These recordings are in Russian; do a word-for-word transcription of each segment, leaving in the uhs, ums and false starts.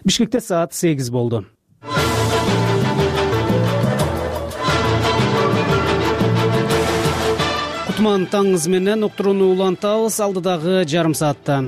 Бишкекте саат сегиз болду. Кутман таңыңыз менен уктурууну улантабыз алдыдагы жарым саатта.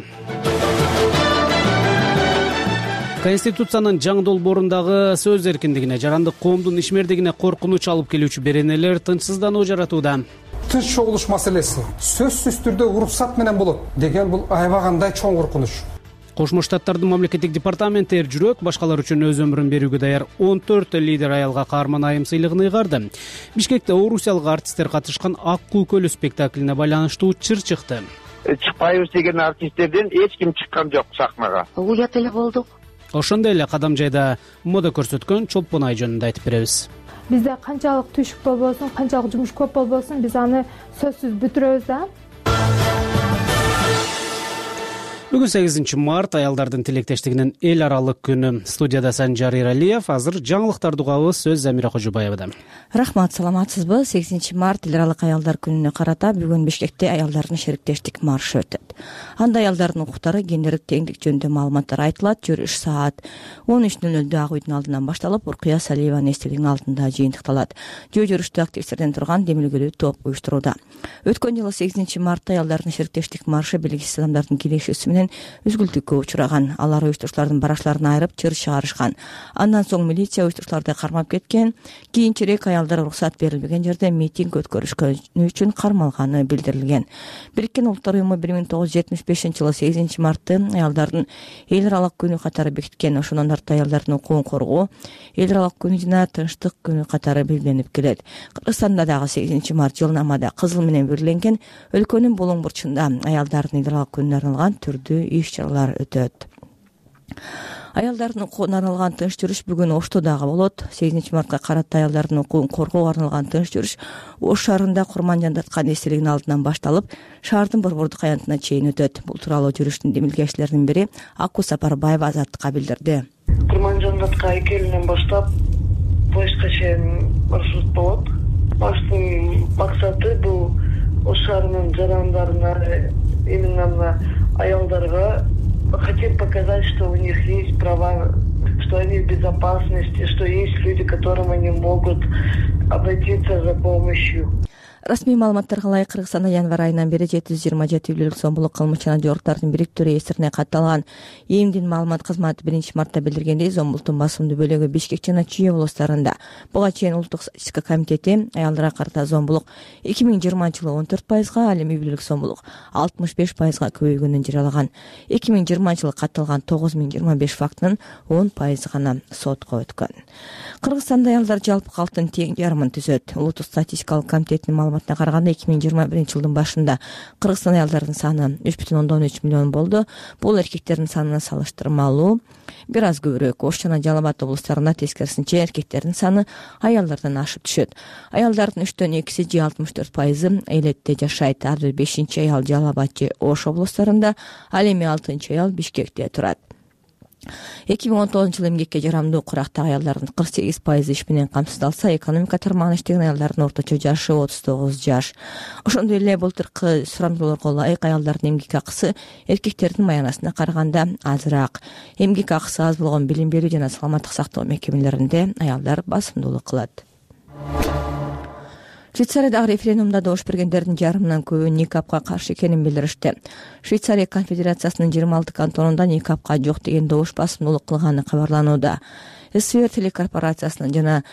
Конституциянын жаңы долбоорундагы сөз эркиндигине, жарандык коомдун ишмердигине коркунуч алып келүүчү беренелер тынчсыздануу жаратууда. Тынч чогулуш маселеси сөзсүз түрдө уруксат менен болот деген бул аябагандай чоң коркунуч. Кошмо Штаттардын мамлекеттик департаменти эр жүрөк башкалар үчүн өз өмүрүн берүүгө даяр он төрт лидер аялга каарман айым сыйлыгын ыйгарды. Бишкекте орусиялык артисттер катышкан Ак Күкөлү спектаклине байланыштуу чыр чыкты. Чыкпайбыз деген артисттерден эч ким чыккан жок сахнага. Уят эле болдук. Ошондой эле кадам жайда мода көрсөткөн Чолпон Ай жөнүндө айтып беребиз. Бизде канчалык түйшүк болбосун, канчалык жумуш көп болбосун, биз аны сөзсүз бүтүрөбүз да. Бүгүн сегизинчи март аялдардын тилектештигинин эл аралык күнү. Студияда Санжар Иралиев, азыр жаңылыктарды угабыз. Сөз Замира Кожобаевада. Рахмат, саламатсызбы? сегизинчи март эл аралык аялдар күнүнө карата бүгүн Бишкекте аялдардын шериктештик маршы өтөт. Анда аялдардын укуктары, гендердик теңдик жөнүндө маалыматтар айтылат. Жүрүш саат он үч нөл нөлдө Ак үйдүн алдынан башталып, Уркуя Салиеванын эстелигинин алдында жыйынтыкталат. Жөө жүрүштө активисттерден турган демилгелүү топ уюштурууда. Өткөн жылы сегизинчи мартта аялдардын шериктештик маршы белгисиз адамдардын кирешүүсү менен үзгүлтүккө учураган. Алар уюштуруучулардын барачларын айырып чыр чыгарышкан. Андан соң милиция уюштуруучуларды кармап кеткен. Кийинчерээк аялдар уруксат берилбеген жерде митинг өткөрүшкөнү үчүн кармалганы билдирилген. Бириккен Улуттар уюму бир миң тогуз жүз жетимиш бешинчи жылы сегизинчи мартты аялдардын эл аралык күнү катары бекиткен. Ошондон тарта аялдардын укугун коргоо эл аралык күнү жана тынчтык күнү катары белгиленип келет. Кыргызстанда дагы сегизинчи март жылнамада кызыл менен белгиленген. Өлкөнүн болоң бурчунда аялдардын эл аралык күнүнө арналган түрдүү иш-чаралар өтөт. Аялдардын укугуна арналган тынч жүрүш бүгүн Ошто дагы болот. сегизинчи мартка карата аялдардын укугун коргоого арналган тынч жүрүш Ош шаарында Курман жандаткан эстелигинин алдынан башталып, шаардын борбордук аянтына чейин өтөт. Бул тууралуу жүрүштүн демилгечилеринин бири Аку Сапарбаева Азаттыкка билдирди. Курман жандатка эки элинен баштап поездга чейин маршрут болот. Баштын максаты бул Ош шаарынын жарандарына, именно аялдарга хотим показать, что у них есть права, что они в безопасности, что есть люди, к которым они могут обратиться за помощью. Расмий маалыматтарга ылайык Кыргызстанда январь айынан бери жети жүз жыйырма жети үйлүүлүк сомбулук кылмыш жана жоруктардын бириктүү реестрине катталган. Эмдин маалымат кызматы биринчи мартта билдиргендей, зомбулуктун басымдуу бөлүгү Бишкек жана Чүй облустарында. Буга чейин Улуттук статистика комитети аялдарга карата зомбулук эки миң жыйырманчы жылы он төрт пайызга, ал эми үй бүлөлүк зомбулук алтымыш беш пайызга көбөйгөнүн жарыялаган. эки миң жыйырманчы жылы катталган тогуз миң жыйырма беш фактынын он пайызы гана сотко өткөн. Кыргызстанда аялдар жалпы калктын тең жарымын түзөт. Улуттук статистикалык комитетинин маалыматына караганда эки миң жыйырма биринчи жылдын башында Кыргызстан аялдарынын саны үч бүтүн ондон үч миллион болду. Бул эркектердин санына салыштырмалуу бир аз көбүрөөк. Ош жана Жалал Абад облустарында тескерисинче эркектердин саны аялдардан ашып түшөт. Аялдардын үчтөн экиси же алтымыш төрт пайызы элетте жашайт. Ар бир бешинчи аял Жалал Абад же Ош облустарында, ал эми алтынчы аял Бишкекте турат. эки миң он тогузунчу жылы эмгекке жарамдуу курактагы аялдардын кырк сегиз пайызы иш менен камсыздалса, экономика тармагында иштеген аялдардын орточо жашы отуз тогуз жаш. Ошондой эле былтыркы сурамдоолорго ылайык аялдардын эмгек акысы эркектердин маянасына караганда азыраак. Эмгек акысы аз болгон билим берүү жана саламаттык сактоо мекемелеринде аялдар басымдуулук кылат. Швейцариядагы референдумда добуш бергендердин жарымынан көбү никапка каршы экенин билдиришти. Швейцария конфедерациясынын жыйырма алты кантонунда никапка жок деген добуш басымдуулук кылганы кабарланууда. СВР телекорпорациясынын жана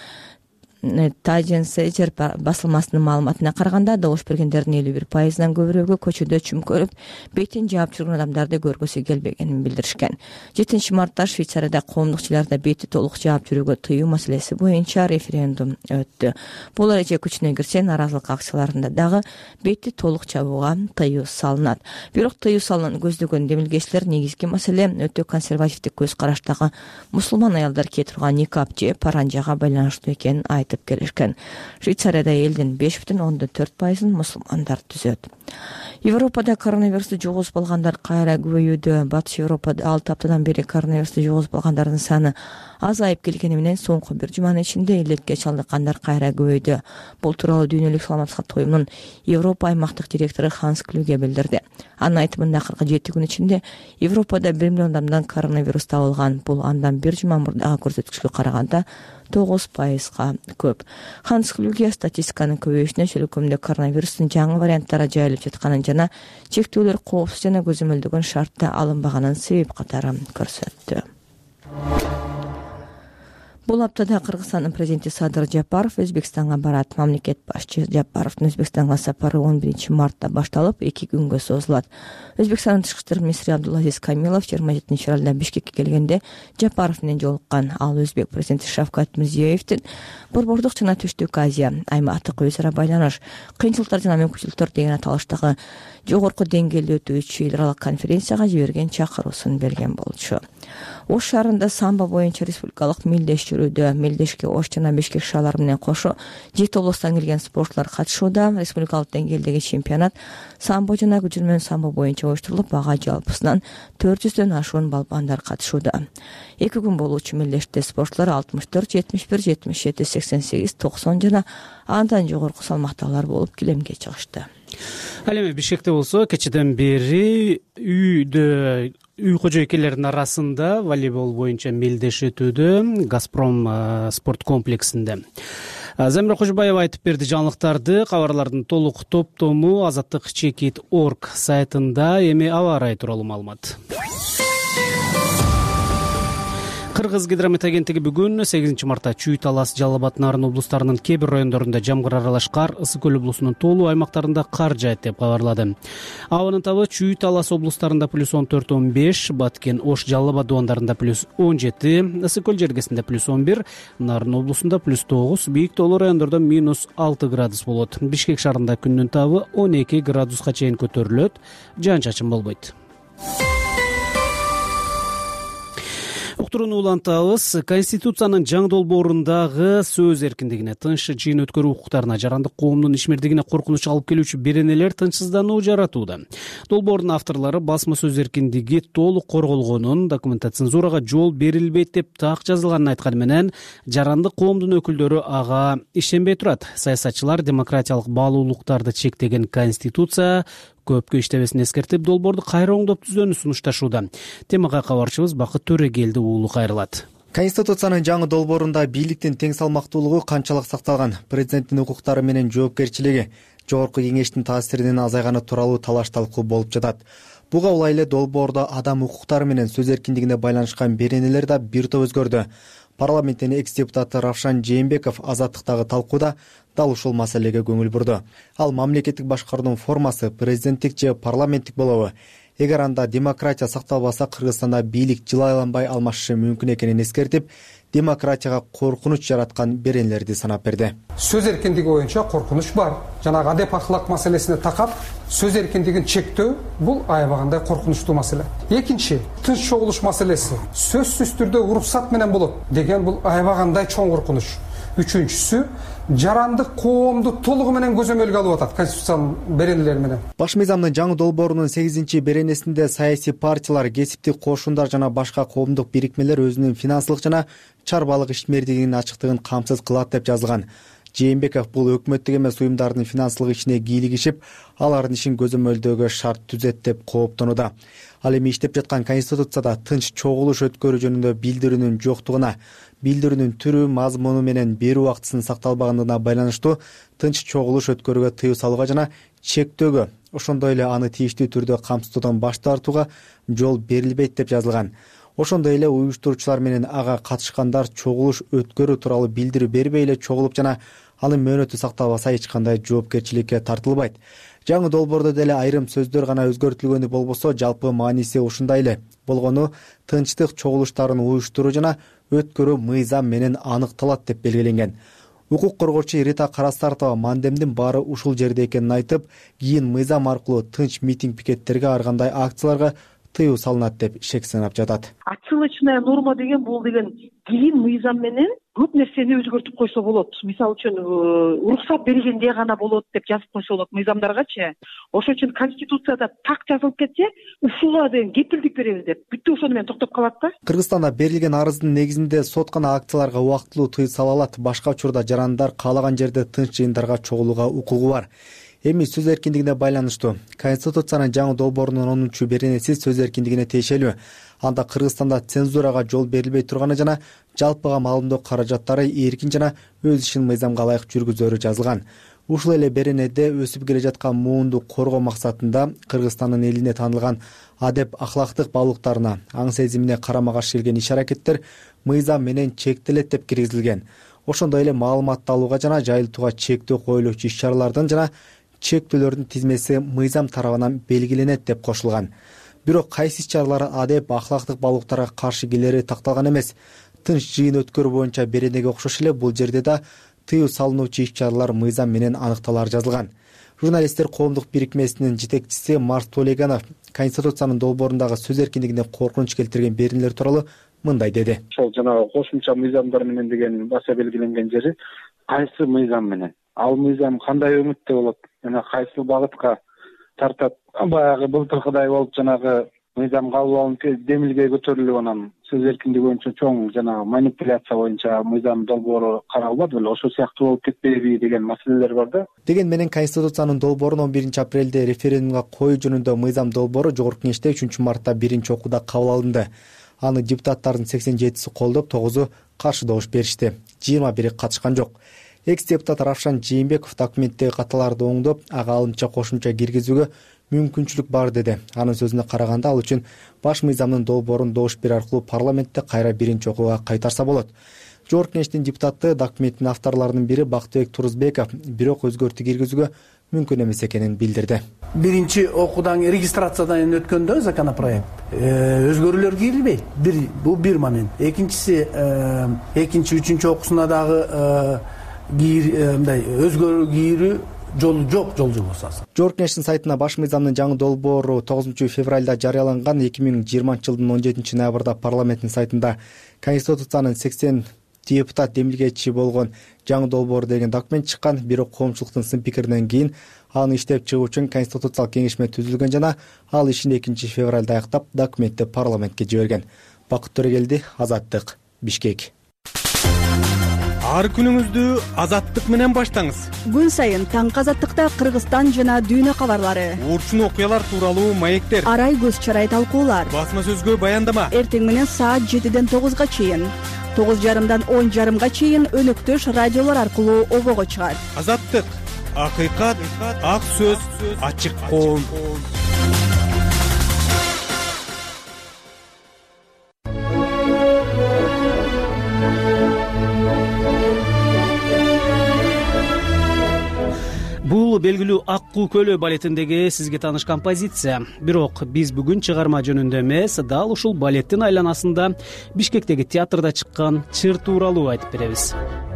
Тажен Сейжер басылмасынын маалыматына караганда, добуш бергендердин элүү бир пайызынан көбүрөөгү көчөдө чүмкөрүп, бетин жаап жүргөн адамдарды көргүсү келбегенин билдиришкен. жетинчи мартта Швейцарияда коомдук жерлерде бети толук жаап жүрүүгө тыюу маселеси боюнча референдум өттү. Бул эреже күчүнө кирсе, нааразылык акцияларында дагы бети толук жабууга тыюу салынат. Бирок тыюу салынууну көздөгөн демилгечилер негизги маселе өтө консервативдик көз караштагы мусулман аялдар кие турган никап же паранжага байланыштуу экенин айтып келишкен. Швейцарияда элдин беш бүтүн ондон төрт пайызын мусулмандар түзөт. Европада коронавирусту жугузуп алгандар кайра көбөйүүдө. Батыш Европада алты аптадан бери коронавирусту жугузуп алгандардын саны азайып келгени менен соңку бир жуманын ичинде илетке чалдыккандар кайра көбөйдү. Бул тууралуу Дүйнөлүк саламаттык уюмунун Европа аймактык директору Ханс Клюге билдирди. Анын айтымында акыркы жети күн ичинде Европада бир миллион адамдан коронавирус табылган. Бул андан бир жума мурдагы көрсөткүчкө караганда тогуз пайызга көп. Ханс Клюге статистиканын көбөйүшүнө чөлөкөмдө коронавирустун жаңы варианттары жайылып жатканын жана чектөөлөр коопсуз жана көзөмөлдөгөн шартта алынбаганын себеп катары көрсөттү. Бул аптада Кыргызстандын президенти Садыр Жапаров Өзбекстанга барат. Мамлекет башчы Жапаровдун Өзбекстанга сапары он биринчи мартта башталып, эки күнгө созулат. Өзбекстандын тышкы иштер министри Абдулазиз Камилов жыйырма жетинчи февралда Бишкекке келгенде Жапаров менен жолуккан. Ал Өзбек президенти Шавкат Мирзиёевдин Борбордук жана Түштүк Азия аймактык өз ара байланыш, кыйынчылыктар жана мүмкүнчүлүктөр деген аталыштагы жогорку деңгээлде өтүүчү эл аралык конференцияга жиберген чакыруусун берген болчу. Ош шаарында самбо боюнча республикалык мелдеш жүрүүдө. Мелдешке Ош жана Бишкек шаарлары менен кошо жети облустан келген спортчулар катышууда. Республикалык деңгээлдеги чемпионат самбо жана күжүрмөн самбо боюнча оюштурулуп, ага жалпысынан төрт жүздөн ашуун балбандар катышууда. Эки күн болуучу мелдеште спортчулар алтымыш төрт, жетимиш бир, жетимиш жети, сексен сегиз, токсон жана андан жогорку салмактагылар болуп килемге чыгышты. Ал эми Бишкекте болсо кечеден бери үйдө үй кожойкелеринин арасында волейбол боюнча мелдеш өтүүдө Газпром спорт комплексинде. Замира Кожобаева айтып берди жаңылыктарды. Кабарлардын толук топтому азаттык чекит точка орг сайтында. Эми аба ырайы тууралуу маалымат. Кыргыз гидромет агенттиги бүгүн сегизинчи мартта Чүй, Талас, Жалал абад, Нарын облустарынын кээ бир райондорунда жамгыр аралаш кар, Ысык көл облусунун толуу аймактарында кар жаайт деп кабарлады. Абанын табы Чүй, Талас облустарында плюс он төрт он беш, Баткен, Ош, Жалал абад дубандарында плюс он жети, Ысык көл жергесинде плюс он бир, Нарын облусунда плюс тогуз, бийик тоолуу райондордо минус алты градус болот. Бишкек шаарында күндүн табы он эки градуска чейин көтөрүлөт, жаан-чачын болбойт. Уктурууну улантабыз. Конституциянын жаңы долбоорундагы сөз эркиндигине, тынч жыйын өткөрүү укуктарына, жарандык коомдун ишмердигине коркунуч алып келүүчү беренелер тынчсыздануу жаратууда. Долбоордун авторлору басма сөз эркиндиги толук корголгонун, документта цензурага жол берилбейт деп так жазылганын айтканы менен, жарандык коомдун өкүлдөрү ага ишенбей турат. Саясатчылар демократиялык баалуулуктарды чектеген Конституция көпкө иштебесин эскертип, долбоорду кайра оңдоп түзүүнү сунушташууда. Темага кабарчыбыз Бакыт Төрегелди уулу кайрылат. Конституциянын жаңы долбоорунда бийликтин тең салмактуулугу канчалык сакталган, президенттин укуктары менен жоопкерчилиги, жогорку кеңештин таасиринин азайганы тууралуу талаш талкуу болуп жатат. Буга улай эле долбоордо адам укуктары менен сөз эркиндигине байланышкан беренелер да бир топ өзгөрдү. Парламенттин экс-депутаты Равшан Жээнбеков азаттыктагы талкууда дал ушул маселеге көңүл бурду. Ал мамлекеттик башкаруунун формасы президенттик же парламенттик болобу? Эгер анда демократия сакталбаса, Кыргызстанда бийлик жылайланбай алмашышы мүмкүн экенин эскертип, демократияга коркунуч жараткан беренелерди санап берди. Сөз эркиндиги боюнча коркунуч бар. Жанагы адеп ахлак маселесине такап, сөз эркиндигин чектөө бул аябагандай коркунучтуу маселе. Экинчи, тынч чогулуш маселеси. Сөзсүз түрдө уруксат менен болот деген бул аябагандай чоң коркунуч. Үчүнчүсү, жарандык коомду толугу менен көзөмөлгө алып атат конституциянын беренелери менен. Баш мыйзамдын жаңы долбоорунун сегизинчи беренесинде саясий партиялар, кесиптик кошундар жана башка коомдук бирикмелер өзүнүн финансылык жана чарбалык ишмердигинин ачыктыгын камсыз кылат деп жазылган. Жээнбеков бул өкмөттүк эмес уюмдардын финансылык ишине кийлигишип, алардын ишин көзөмөлдөөгө шарт түзөт деп кооптонууда. Ал эми иштеп жаткан Конституцияда тынч чогулуш өткөрүү жөнүндө билдирүүнүн жоктугуна, билдирүүнүн түрү, мазмуну менен берүү убактысынын сакталбагандыгына байланыштуу тынч чогулуш өткөрүүгө тыюу салууга жана чектөөгө, ошондой эле аны тийиштүү түрдө камсыздоодан баш тартууга жол берилбейт деп жазылган. Ошондой эле уюштуруучулар менен ага катышкандар чогулуш өткөрүү тууралуу билдирүү бербей эле чогулуп жана анын мөөнөтү сакталбаса эч кандай жоопкерчиликке тартылбайт. Жаңы долбоордо деле айрым сөздөр гана өзгөртүлгөнү болбосо, жалпы мааниси ушундай эле болгону тынчтык чогулуштарын уюштуруу жана өткөрүү мыйзам менен аныкталат деп белгиленген. Укук коргоочу Рита Карастартова мандемдин баары ушул жерде экенин айтып, кийин мыйзам аркылуу тынч митинг пикеттерге, ар кандай акцияларга тыюу салынат деп шек санап жатат. Отсылочная норма деген бул деген кийин мыйзам менен көп нерсени өзгөртүп койсо болот. Мисалы үчүн уруксат берилгенде гана болот деп жазып койсо болот мыйзамдаргачы. Ошон үчүн Конституцияда так жазылып кетсе, ушуга деген кепилдик беребиз деп бүттү ошону менен токтоп калат да. Кыргызстанда берилген арыздын негизинде сот гана акцияларга убактылуу тыюу сала алат. Башка учурда жарандар каалаган жерде тынч жыйындарга чогулууга укугу бар. Эми сөз эркиндигине байланыштуу. Конституциянын жаңы долбоорунун онунчу беренеси сөз эркиндигине тиешелүү. Анда Кыргызстанда цензурага жол берилбей турганы жана жалпыга маалымдоо каражаттары эркин жана өз ишин мыйзамга ылайык жүргүзөрү жазылган. Ушул эле беренеде өсүп келе жаткан муунду коргоо максатында Кыргызстандын элине таанылган адеп ахлактык баалуулуктарына, аң сезимине карама каршы келген иш-аракеттер мыйзам менен чектелет деп киргизилген. Ошондой эле маалыматты алууга жана жайылтууга чектөө коюлуучу иш-чаралардын жана чектөөлөрдүн тизмеси мыйзам тарабынан белгиленет деп кошулган. Бирок кайсы иш-чаралар адеп ахлактык баалуулуктарга каршы келери такталган эмес. Тынч жыйын өткөрүү боюнча беренеге окшош эле бул жерде да тыюу салынуучу иш-чаралар мыйзам менен аныкталары жазылган. Журналисттер коомдук бирикмесинин жетекчиси Марс Толеганов Конституциянын долбоорундагы сөз эркиндигине коркунуч келтирген беренелер тууралуу мындай деди. Ошол жанагы кошумча мыйзамдар менен деген баса белгиленген жери кайсы мыйзам менен, ал мыйзам кандай өңүттө болот, жана кайсы багытка тартат. Баягы былтыркыдай болуп жанагы мыйзам кабыл алынып демилге көтөрүлүп анан сөз эркиндиги боюнча чоң жанагы манипуляция боюнча мыйзам долбоору каралбады беле, ошол сыяктуу болуп кетпейби деген маселелер бар да. Деген менен Конституциянын долбоорун он биринчи апрелде референдумга коюу жөнүндө мыйзам долбоору Жогорку Кеңеште үчүнчү мартта биринчи окууда кабыл алынды. Аны депутаттардын сексен жетиси колдоп, тогузу каршы добуш беришти. жыйырма бири катышкан жок. Экс-депутат Равшан Жээнбеков документтеги каталарды оңдоп, ага алынча кошумча киргизүүгө мүмкүнчүлүк бар деди. Анын сөзүнө караганда ал үчүн баш мыйзамдын долбоорун добуш берүү аркылуу парламентте кайра биринчи окууга кайтарса болот. Жогорку Кеңештин депутаты документтин авторлорунун бири Бактыбек Турузбеков бирок өзгөртүү киргизүүгө мүмкүн эмес экенин билдирди. Биринчи окуудан регистрациядан өткөндө законопроект өзгөрүүлөр кирилбейт. Бир бул бир момент. Экинчиси экинчи үчүнчү окуусуна дагы мындай өзгөрүү кирүү жолу жок, жол жобосу. Жогорку Кеңештин сайтына баш мыйзамдын жаңы долбоору тогузунчу февралда жарыяланган. эки миң жыйырманчы жылдын он жетинчи ноябрда парламенттин сайтында Конституциянын сексен депутат демилгечи болгон жаңы долбоор деген документ чыккан. Бирок коомчулуктун сын пикиринен кийин аны иштеп чыгуу үчүн конституциялык кеңешме түзүлгөн жана ал ишин экинчи февралда аяктап документти парламентке жиберген. Бакыт Төрөгелди, Азаттык, Бишкек. Ар күнүңүздү Азаттык менен баштаңыз. Күн сайын таңкы Азаттыкта Кыргызстан жана дүйнө кабарлары, урчун окуялар тууралуу маектер, арай көз чарай талкуулар, басма сөзгө баяндама. Эртең менен саат жетиден тогузга чейин, тогуз жарымдан он жарымга чейин өнөктөш радиолор аркылуу обого чыгат. Азаттык, акыйкат, ак сөз, ачык коом. Бул белгилүү Аккуу көлү балетиндеги сизге тааныш композиция. Бирок биз бүгүн чыгарма жөнүндө эмес, дал ушул балеттин айланасында Бишкектеги театрда чыккан чыр тууралуу айтып беребиз.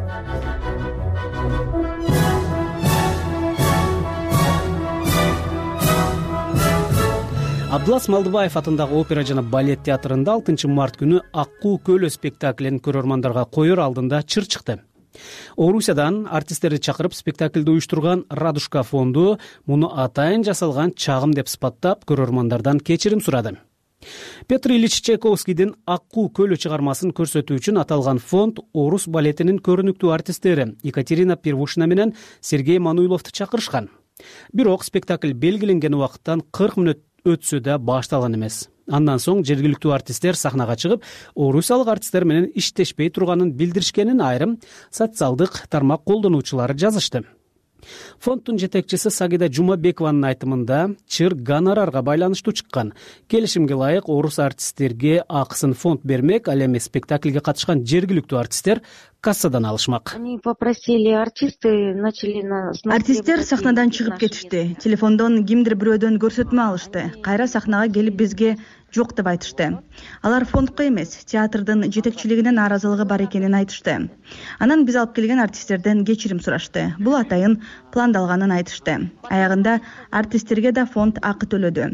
Абдылас Малдыбаев атындагы опера жана балет театрында алтынчы март күнү Аккуу көлү спектаклин көрөрмандарга коер алдында чыр чыкты. Орусиядан артисттерди чакырып спектакльди уюштурган Радушка фонду муну атайын жасалган чагым деп сыпаттап көрөрмандардан кечирим сурады. Петр Ильич Чайковскийдин Аккуу көлү чыгармасын көрсөтүү үчүн аталган фонд орус балетинин көрүнүктүү артисттери Екатерина Первушина менен Сергей Мануиловду чакырышкан. Бирок спектакль белгиленген убакыттан кырк мүнөт өтсө да башталган эмес. Андан соң жергиликтүү артисттер сахнага чыгып, орусиялык артисттер менен иштешпей турганын билдиришкенин айрым социалдык тармак колдонуучулары жазышты. Фонддун жетекчиси Сагида Жумабекованын айтымында чыр гонорарга байланыштуу чыккан. Келишимге ылайык орус артисттерге акысын фонд бермек, ал эми спектакльге катышкан жергиликтүү артисттер кассадан алышмак. Они попросили артисты, начали на Артисттер сахнадан чыгып кетишти. Телефондон кимдир бирөөдөн көрсөтмө алышты. Кайра сахнага келип бизге жок деп айтышты. Алар фондко эмес, театрдын жетекчилигине нааразылыгы бар экенин айтышты. Анан биз алып келген артисттерден кечирим сурашты. Бул атайын пландалганын айтышты. Аягында артисттерге да фонд акы төлөдү.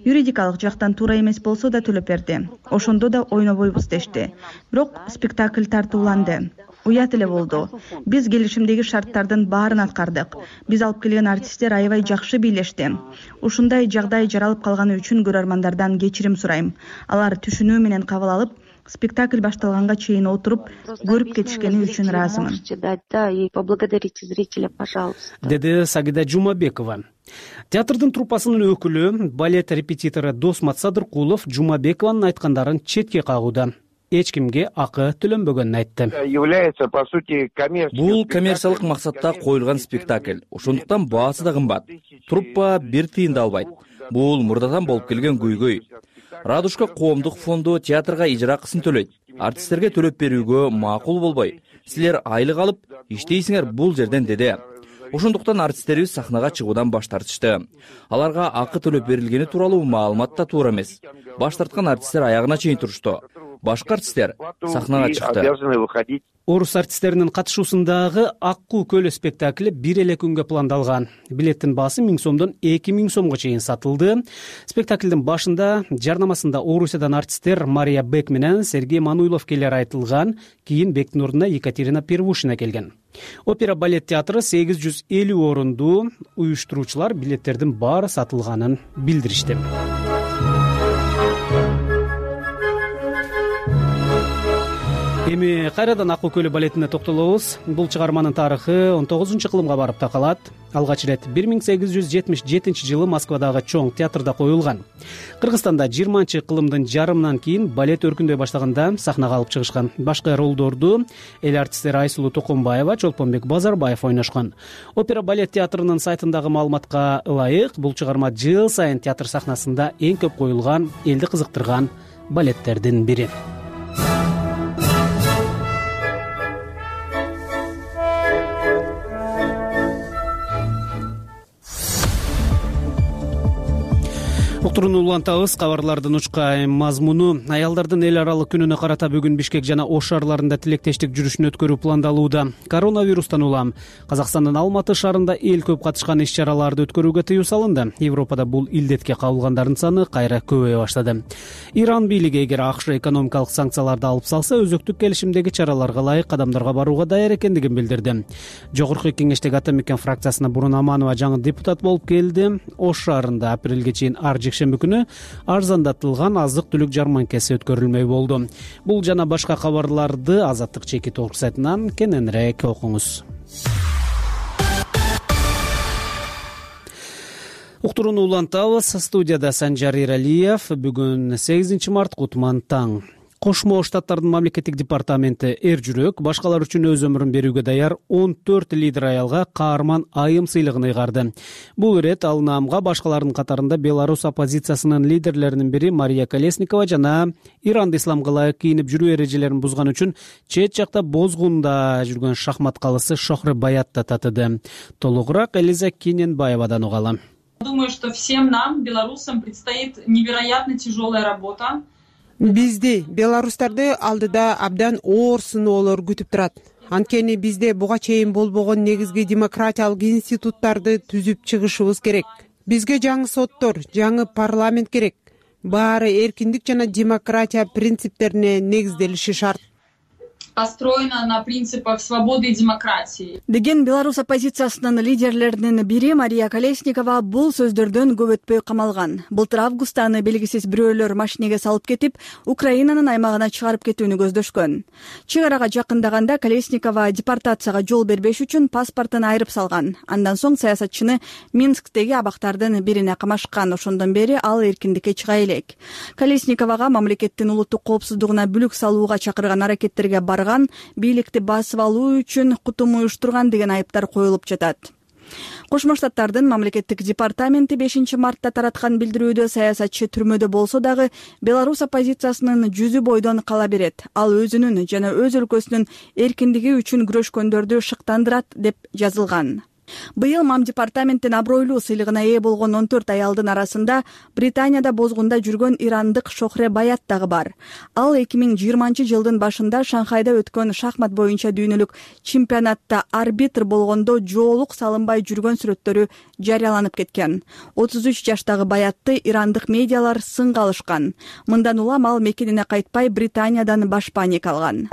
юридикалык жактан туура эмес болсо да төлөп берди. Ошондо да ойнобойбуз дешти. Бирок спектакль тартууланды. Уят эле болду. Биз келишимдеги шарттардын баарын аткардык. Биз алып келген артисттер аябай жакшы бийлешти. Ушундай жагдай жаралып калганы үчүн көрөрмандардан кечирим сурайм. Алар түшүнүү менен кабыл алып, спектакль башталганга чейин отуруп көрүп кетишкени үчүн ыраазымын. И поблагодарите зрителя, пожалуйста. Деди Сагида Жумабекова. Театрдын труппасынын өкүлү, балет репетитору Досмат Садыркулов Жумабекованын айткандарын четке кагууда. Эч кимге акы төлөнбөгөнүн айтты. Является, по сути, коммерческим. Бул коммерциялык максатта коюлган спектакль. Ошондуктан баасы да кымбат. Труппа бир тыйын да албайт. Бул мурдадан болуп келген көйгөй. Радушка коомдук фонду театрга ижра акысын төлөйт. Артисттерге төлөп берүүгө макул болбой. Силер айлык алып иштейсиңер бул жерден, деди. Ошондуктан артисттерибиз сахнага чыгуудан баш тартышты. Аларга акы төлөп берилгени тууралуу маалымат да туура эмес. Баш тарткан артисттер аягына чейин турушту. Башка артисттер сахнага чыкты. Орус артисттеринин катышуусундагы Аккуу көлү спектакли бир эле күнгө пландалган. Билеттин баасы миң сомдон эки миң сомго чейин сатылды. Спектаклдин башында жарнамасында Орусиядан артисттер Мария Бек менен Сергей Мануйлов келери айтылган, кийин Бектин ордуна Екатерина Первушина келген. Опера балет театры сегиз жүз элүү орундуу, уюштуруучулар билеттердин баары сатылганын билдиришти. Эми кайрадан Аккуу көлү балетине токтолобуз. Бул чыгарманын тарыхы он тогузунчу кылымга барып такалат. Алгач ирет бир миң сегиз жүз жетимиш жетинчи жылы Москвадагы чоң театрда коюлган. Кыргызстанда жыйырманчы кылымдын жарымынан кийин балет өркүндөй баштаганда сахнага алып чыгышкан. Башка ролдорду эл артисттери Айсулуу Токонбаева, Чолпонбек Базарбаев ойношкон. Опера балет театрынын сайтындагы маалыматка ылайык, бул чыгарма жыл сайын театр сахнасында эң көп коюлган, элди кызыктырган балеттердин бири. Уктурууну улантабыз. Кабарлардын учка мазмуну: аялдардын эл аралык күнүнө карата бүгүн Бишкек жана Ош шаарларында тилектештик жүрүшүн өткөрүү пландалууда. Коронавирустан улам Казакстандын Алматы шаарында эл көп катышкан иш-чараларды өткөрүүгө тыюу салынды. Европада бул илдетке кабылгандардын саны кайра көбөйө баштады. Иран бийлиги эгер АКШ экономикалык санкцияларды алып салса, өзөктүк келишимдеги чараларга ылайык кадамдарга барууга даяр экендигин билдирди. Жогорку кеңештеги Атамекен фракциясына Бурун Аманова жаңы депутат болуп келди. Ош шаарында апрелге чейин ар жекшемби күнү арзандатылган азык-түлүк жарманкеси өткөрүлмөй болду. Бул жана башка кабарларды Азаттык чеки толук сайтынан кененирээк окуңуз. Уктурууну улантабыз. Студияда Санжар Иралиев. Бүгүн сегизинчи март, кутман таң. Кошмо Штаттардын мамлекеттик департаменти эр жүрөк башкалар үчүн өз өмүрүн берүүгө даяр он төрт лидер аялга каарман айым сыйлыгын ыйгарды. Бул ирет ал наамга башкалардын катарында Беларусь оппозициясынын лидерлеринин бири Мария Колесникова жана Иранда исламга ылайык кийинип жүрүү эрежелерин бузган үчүн чет жакта бозгунда жүргөн шахмат калысы Шохры Баятта татыды. Толугураак Элиза Киненбаевадан угалы. Думаю, что всем нам, белорусам, предстоит невероятно тяжелая работа. Бизди, белорустарды алдыда абдан оор сыноолор күтүп турат. Анткени бизде буга чейин болбогон негизги демократиялык институттарды түзүп чыгышыбыз керек. Бизге жаңы соттор, жаңы парламент керек. Баары эркиндик жана демократия принциптерине негизделиши шарт. Построена на принципах свободы и демократии. Деген Беларусь оппозициясынын лидерлеринин бири Мария Колесникова бул сөздөрдөн көп өтпөй камалган. Былтыр августта аны белгисиз бирөөлөр машинеге салып кетип, Украинанын аймагына чыгарып кетүүнү көздөшкөн. Чек арага жакындаганда Колесникова депортацияга жол бербеш үчүн паспортун айрып салган. Андан соң саясатчыны Минсктеги абактардын бирине камашкан. Ошондон бери ал эркиндикке чыга элек. Колесниковага мамлекеттин улуттук коопсуздугуна бүлүк салууга чакырган аракеттерге барган, бийликти басып алуу үчүн кутум уюштурган деген айыптар коюлуп жатат. Кошмо Штаттардын мамлекеттик департаменти бешинчи мартта тараткан билдирүүдө саясатчы түрмөдө болсо дагы Беларусь оппозициясынын жүзү бойдон кала берет. Ал өзүнүн жана өз өлкөсүнүн эркиндиги үчүн күрөшкөндөрдү шыктандырат деп жазылган. Быйыл мам департаменттин абройлуу сыйлыгына ээ болгон он төрт аялдын арасында Британияда бозгунда жүргөн ирандык Шохре Баят дагы бар. Ал эки миң жыйырманчы жылдын башында Шанхайда өткөн шахмат боюнча дүйнөлүк чемпионатта арбитр болгондо жоолук салынбай жүргөн сүрөттөрү жарыяланып кеткен. отуз үч жаштагы Баятты ирандык медиалар сынга алышкан. Мындан улам ал мекенине кайтпай Британиядан баш паник алган.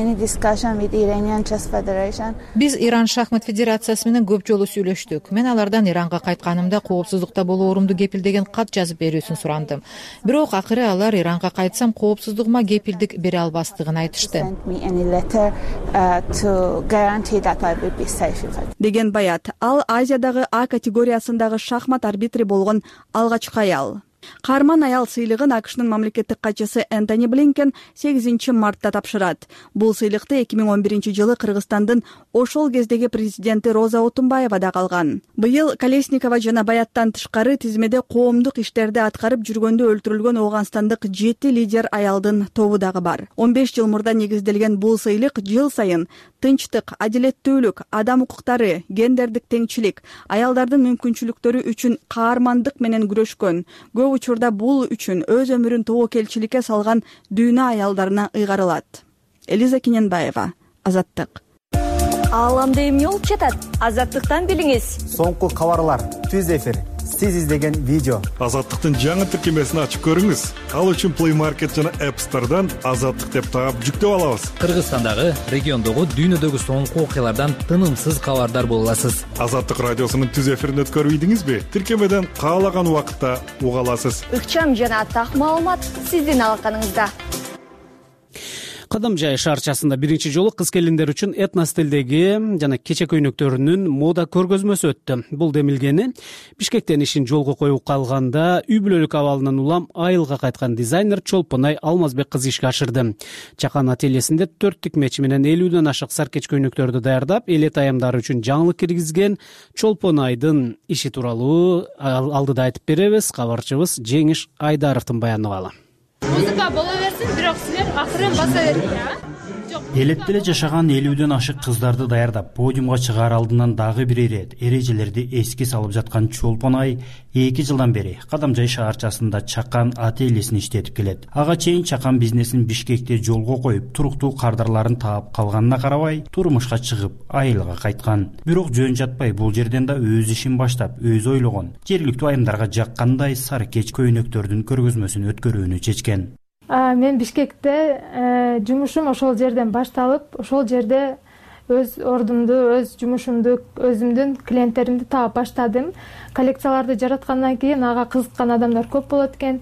Биз Иран шахмат федерациясы менен көп жолу сүйлөштүк. Мен алардан Иранга кайтканымда коопсуздукта болоорумду кепилдеген кат жазып берүүсүн сурандым. Бирок акыры алар Иранга кайтсам коопсуздугума кепилдик бере албастыгын айтышты. Деген Баят, ал Азиядагы А категориясындагы шахмат арбитри болгон алгачкы аял. Каарман аял сыйлыгын АКШнын мамлекеттик катчысы Энтони Блинкен сегизинчи мартта тапшырат. Бул сыйлыкты эки миң он биринчи жылы Кыргызстандын ошол кездеги президенти Роза Отунбаева да алган. Быйыл Колесникова жана Баяттан тышкары тизмеде коомдук иштерди аткарып жүргөндө өлтүрүлгөн Ооганстандык жети лидер аялдын тобу дагы бар. он беш жыл мурда негизделген бул сыйлык жыл сайын тынчтык, адилеттүүлүк, адам укуктары, гендердик теңчилик, аялдардын мүмкүнчүлүктөрү үчүн каармандык менен күрөшкөн, көп учурда бул үчүн өз өмүрүн тобокелчиликке салган дүйнө аялдарына ыйгарылат. Элиза Кененбаева, Азаттык. Ааламда эмне болуп жатат? Азаттыктан билиңиз. Соңку кабарлар, түз эфир, сиз издеген видео. Азаттыктын жаңы тиркемесин ачып көрүңүз. Ал үчүн Play Market жана App Store'дан Азаттык деп таап жүктөп алабыз. Кыргызстандагы, региондогу, дүйнөдөгү соңку окуялардан тынымсыз кабардар боло аласыз. Азаттык радиосунун түз эфирин өткөрүп ийдиңизби? Тиркемеден каалаган убакытта уга аласыз. Ыкчам жана так маалымат сиздин алаканыңызда. Кадам жай шаарчасында биринчи жолу кыз келиндер үчүн этно стилдеги жана кече көйнөктөрүнүн мода көргөзмөсү өттү. Бул демилгени Бишкектен ишин жолго коюп калганда үй бүлөлүк абалынан улам айылга кайткан дизайнер Чолпонай Алмазбек кыз ишке ашырды. Чакан ателесинде төрт тикмечи менен элүүдөн ашык саркеч көйнөктөрдү даярдап, элет аямдары үчүн жаңылык киргизген Чолпонайдын иши тууралуу алдыда айтып беребиз. Кабарчыбыз Жеңиш Айдаровдун баяныбалы. Музыка боло берсин, бирок силер акырын баса бериңиз, а? Элеттеле жашаган элүүдөн ашык кыздарды даярдап, подиумга чыгаар алдынан дагы бир ирет эрежелерди эске салып жаткан Чолпонай эки жылдан бери Кадамжай шаарчасында Чакан ателесин иштетип келет. Ага чейин Чакан бизнесин Бишкекте жолго коюп, туруктуу кардарларын таап калганына карабай, турмушка чыгып, айылга кайткан. Бирок жөн жатпай бул жерден да өз ишин баштап, өзү ойлогон, жергиликтүү айымдарга жаккандай саркеч көйнөктөрдүн көргөзмөсүн өткөрүүнү чечкен. Мен Бишкекте жумушум ошол жерден башталып, ошол жерде өз ордумду, өз жумушумду, өзүмдүн клиенттеримди таап баштадым. Коллекцияларды жараткандан кийин ага кызыккан адамдар көп болот экен.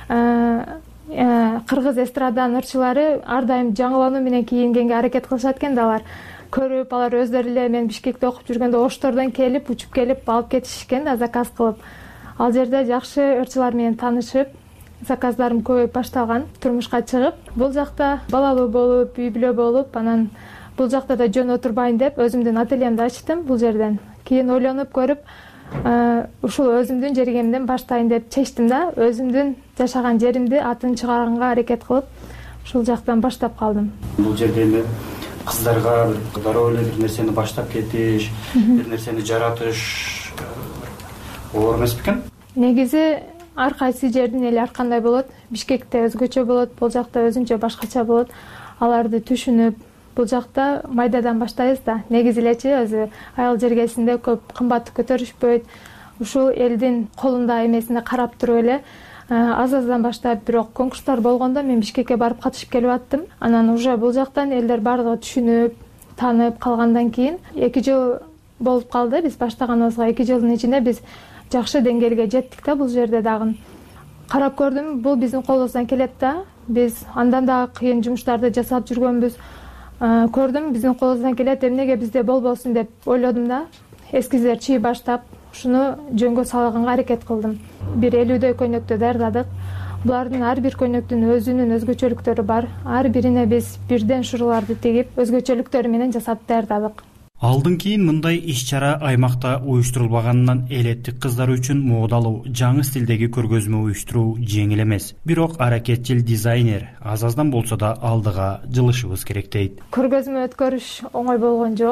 Кыргыз эстраданын ырчылары ар дайым жаңылануу менен кийингенге аракет кылышат экен да, алар көрүп, алар өздөрү эле мен Бишкекте окуп жүргөндө Оштордон келип, учуп келип алып кетишкен да, заказ кылып. Ал жерде жакшы ырчылар менен таанышып, заказдарым көбөйүп башталган. Турмушка чыгып, бул жакта балалуу болуп, үй бүлө болуп, анан бул жакта да жөн отурбайын деп өзүмдүн ательемди ачтым бул жерден. Кийин ойлонуп көрүп, ушул өзүмдүн жергемден баштайын деп чечтим да, өзүмдүн жашаган жеримди атын чыгарганга аракет кылып, ушул жактан баштап калдым. Бул жерде эми кыздарга дароо эле бир нерсени баштап кетиш, бир нерсени жаратыш оор эмес бекен? Негизи ар кайсы жердин эли ар кандай болот. Бишкекте өзгөчө болот, бул жакта өзүнчө башкача болот. Аларды түшүнүп, бул жакта майдадан баштайбыз да. Негизи элечи өзү айыл жергесинде көп кымбатты көтөрүшпөйт. Ушул элдин колунда эмесине карап туруп эле аз-аздан баштап, бирок конкурстар болгондо мен Бишкекке барып катышып келип аттым. Анан уже бул жактан элдер бардыгы түшүнүп, таанып калгандан кийин эки жыл болуп калды. Биз баштаганыбызга эки жылдын ичинде биз жакшы деңгээлге жеттик да. Бул жерде дагы карап көрдүм, бул биздин колубуздан келет да. Биз андан да кыйын жумуштарды жасап жүргөнбүз. Көрдүм, биздин колубуздан келет, эмнеге бизде болбосун деп ойлодум да. Эскиздер чийип баштап, ушуну жөнгө салганга аракет кылдым. Бир элүүдөй көйнөктү даярдадык. Булардын ар бир көйнөктүн өзүнүн өзгөчөлүктөрү бар. Ар бирине биз бирден шуруларды тигип, өзгөчөлүктөрү менен жасап даярдадык. Алдан кийин мындай иш-чара аймакта уюштурулбаганынан элеттик кыздар үчүн модалуу, жаңы стилдеги көргөзмө уюштуруу жеңил эмес. Бирок аракетчил дизайнер аз-аздан болсо да алдыга жылышыбыз керек дейт. Көргөзмө өткөрүш оңой болгон жок.